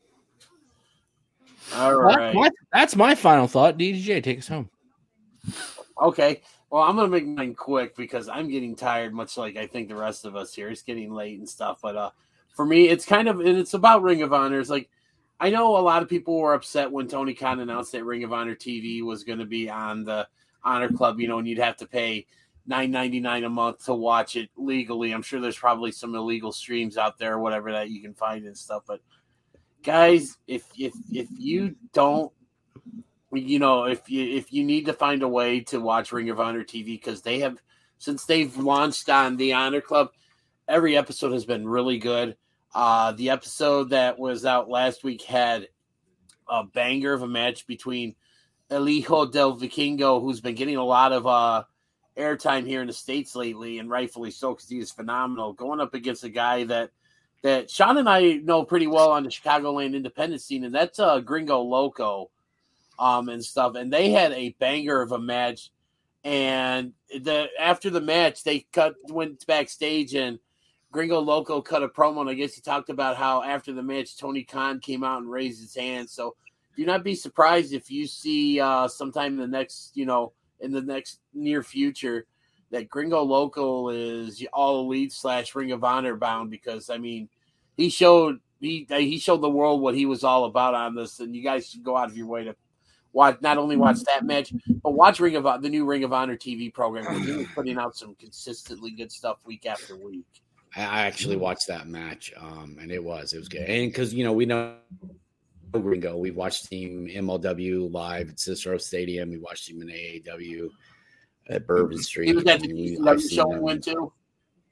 All Well, right. that's, my, that's my final thought. D D J, take us home. Okay. Well, I'm gonna make mine quick because I'm getting tired, much like I think the rest of us here. It's getting late and stuff, but uh, for me, it's kind of and it's about Ring of Honor. It's like I know a lot of people were upset when Tony Khan announced that Ring of Honor T V was going to be on the Honor Club, you know, and you'd have to pay nine ninety-nine a month to watch it legally. I'm sure there's probably some illegal streams out there or whatever that you can find and stuff. But guys, if if if you don't, you know, if you if you need to find a way to watch Ring of Honor T V because they have since they've launched on the Honor Club, every episode has been really good. Uh, the episode that was out last week had a banger of a match between El Hijo del Vikingo, who's been getting a lot of uh, airtime here in the States lately, and rightfully so because he is phenomenal, going up against a guy that that Sean and I know pretty well on the Chicagoland independent scene, and that's uh, Gringo Loco um, and stuff. And they had a banger of a match, and the after the match, they cut went backstage, and Gringo Loco cut a promo, and I guess he talked about how after the match, Tony Khan came out and raised his hand. So do not be surprised if you see uh, sometime in the next, you know, in the next near future that Gringo Loco is all elite slash Ring of Honor bound because, I mean, he showed he he showed the world what he was all about on this, and you guys should go out of your way to watch not only watch that match, but watch Ring of the new Ring of Honor T V program because he was putting out some consistently good stuff week after week. I actually watched that match, um, and it was it was good. And because you know we know Gringo, we watched him M L W live at Cicero Stadium. We watched him in A A W at Bourbon Street. He was at the We- T C W I've seen show we him. went to.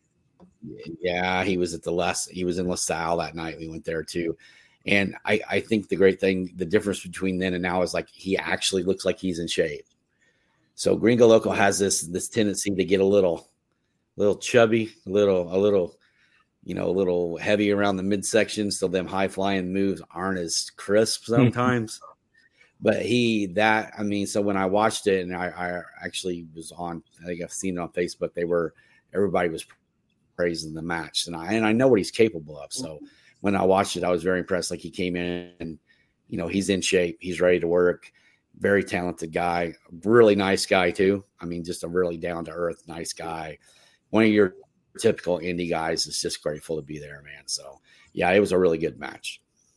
Yeah, he was at the Les. He was in LaSalle that night. We went there too, and I, I think the great thing, the difference between then and now is like he actually looks like he's in shape. So Gringo Loco has this this tendency to get a little, little chubby, a little, a little, you know, a little heavy around the midsection. So them high flying moves aren't as crisp sometimes. But he, that, I mean, so when I watched it, and I, I actually was on, I think I've seen it on Facebook, they were, everybody was praising the match. And I, and I know what he's capable of. So when I watched it, I was very impressed. Like he came in and, you know, he's in shape. He's ready to work. Very talented guy. Really nice guy too. I mean, just a really down to earth, nice guy. One of your typical indie guys is just grateful to be there, man. So yeah, it was a really good match.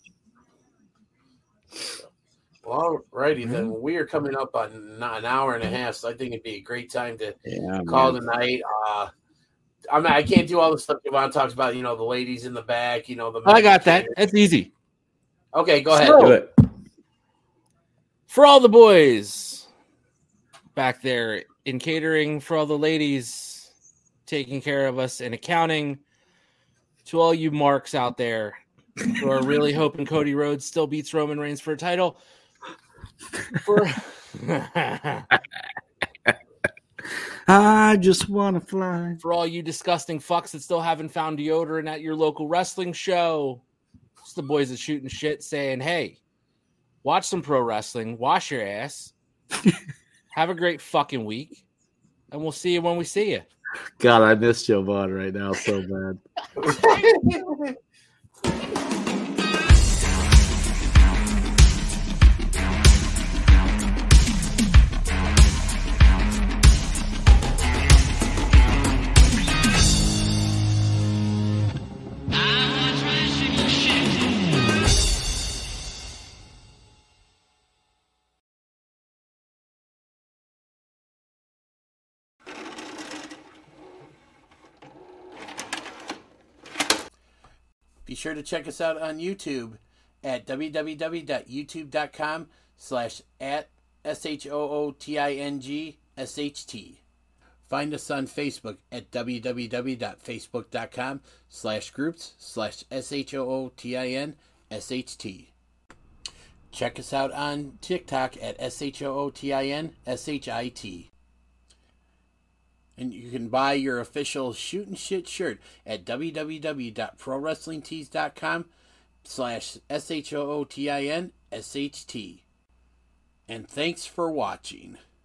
Well, righty mm-hmm. then. Well, we are coming up on an hour and a half, so I think it'd be a great time to yeah, call man. tonight. Uh, I mean, I can't do all the stuff Javon talks about. You know, the ladies in the back. You know, the. I got that. That's easy. Okay, go ahead. So, do it. For all the boys back there in catering, for all the ladies taking care of us in accounting, to all you marks out there who are really hoping Cody Rhodes still beats Roman Reigns for a title. For I just want to fly. For all you disgusting fucks that still haven't found deodorant at your local wrestling show, it's the boys that shooting shit saying, hey, watch some pro wrestling, wash your ass, have a great fucking week, and we'll see you when we see you. God, I miss Joe Vaughn right now so bad. Be sure to check us out on YouTube at www.youtube.com slash at S-H-O-O-T-I-N-G-S-H-T. Find us on Facebook at www.facebook.com slash groups slash S-H-O-O-T-I-N-S-H-T. Check us out on TikTok at S-H-O-O-T-I-N-S-H-I-T. And you can buy your official Shootin' Shit shirt at www.prowrestlingtees.com slash S-H-O-O-T-I-N-S-H-T. And thanks for watching.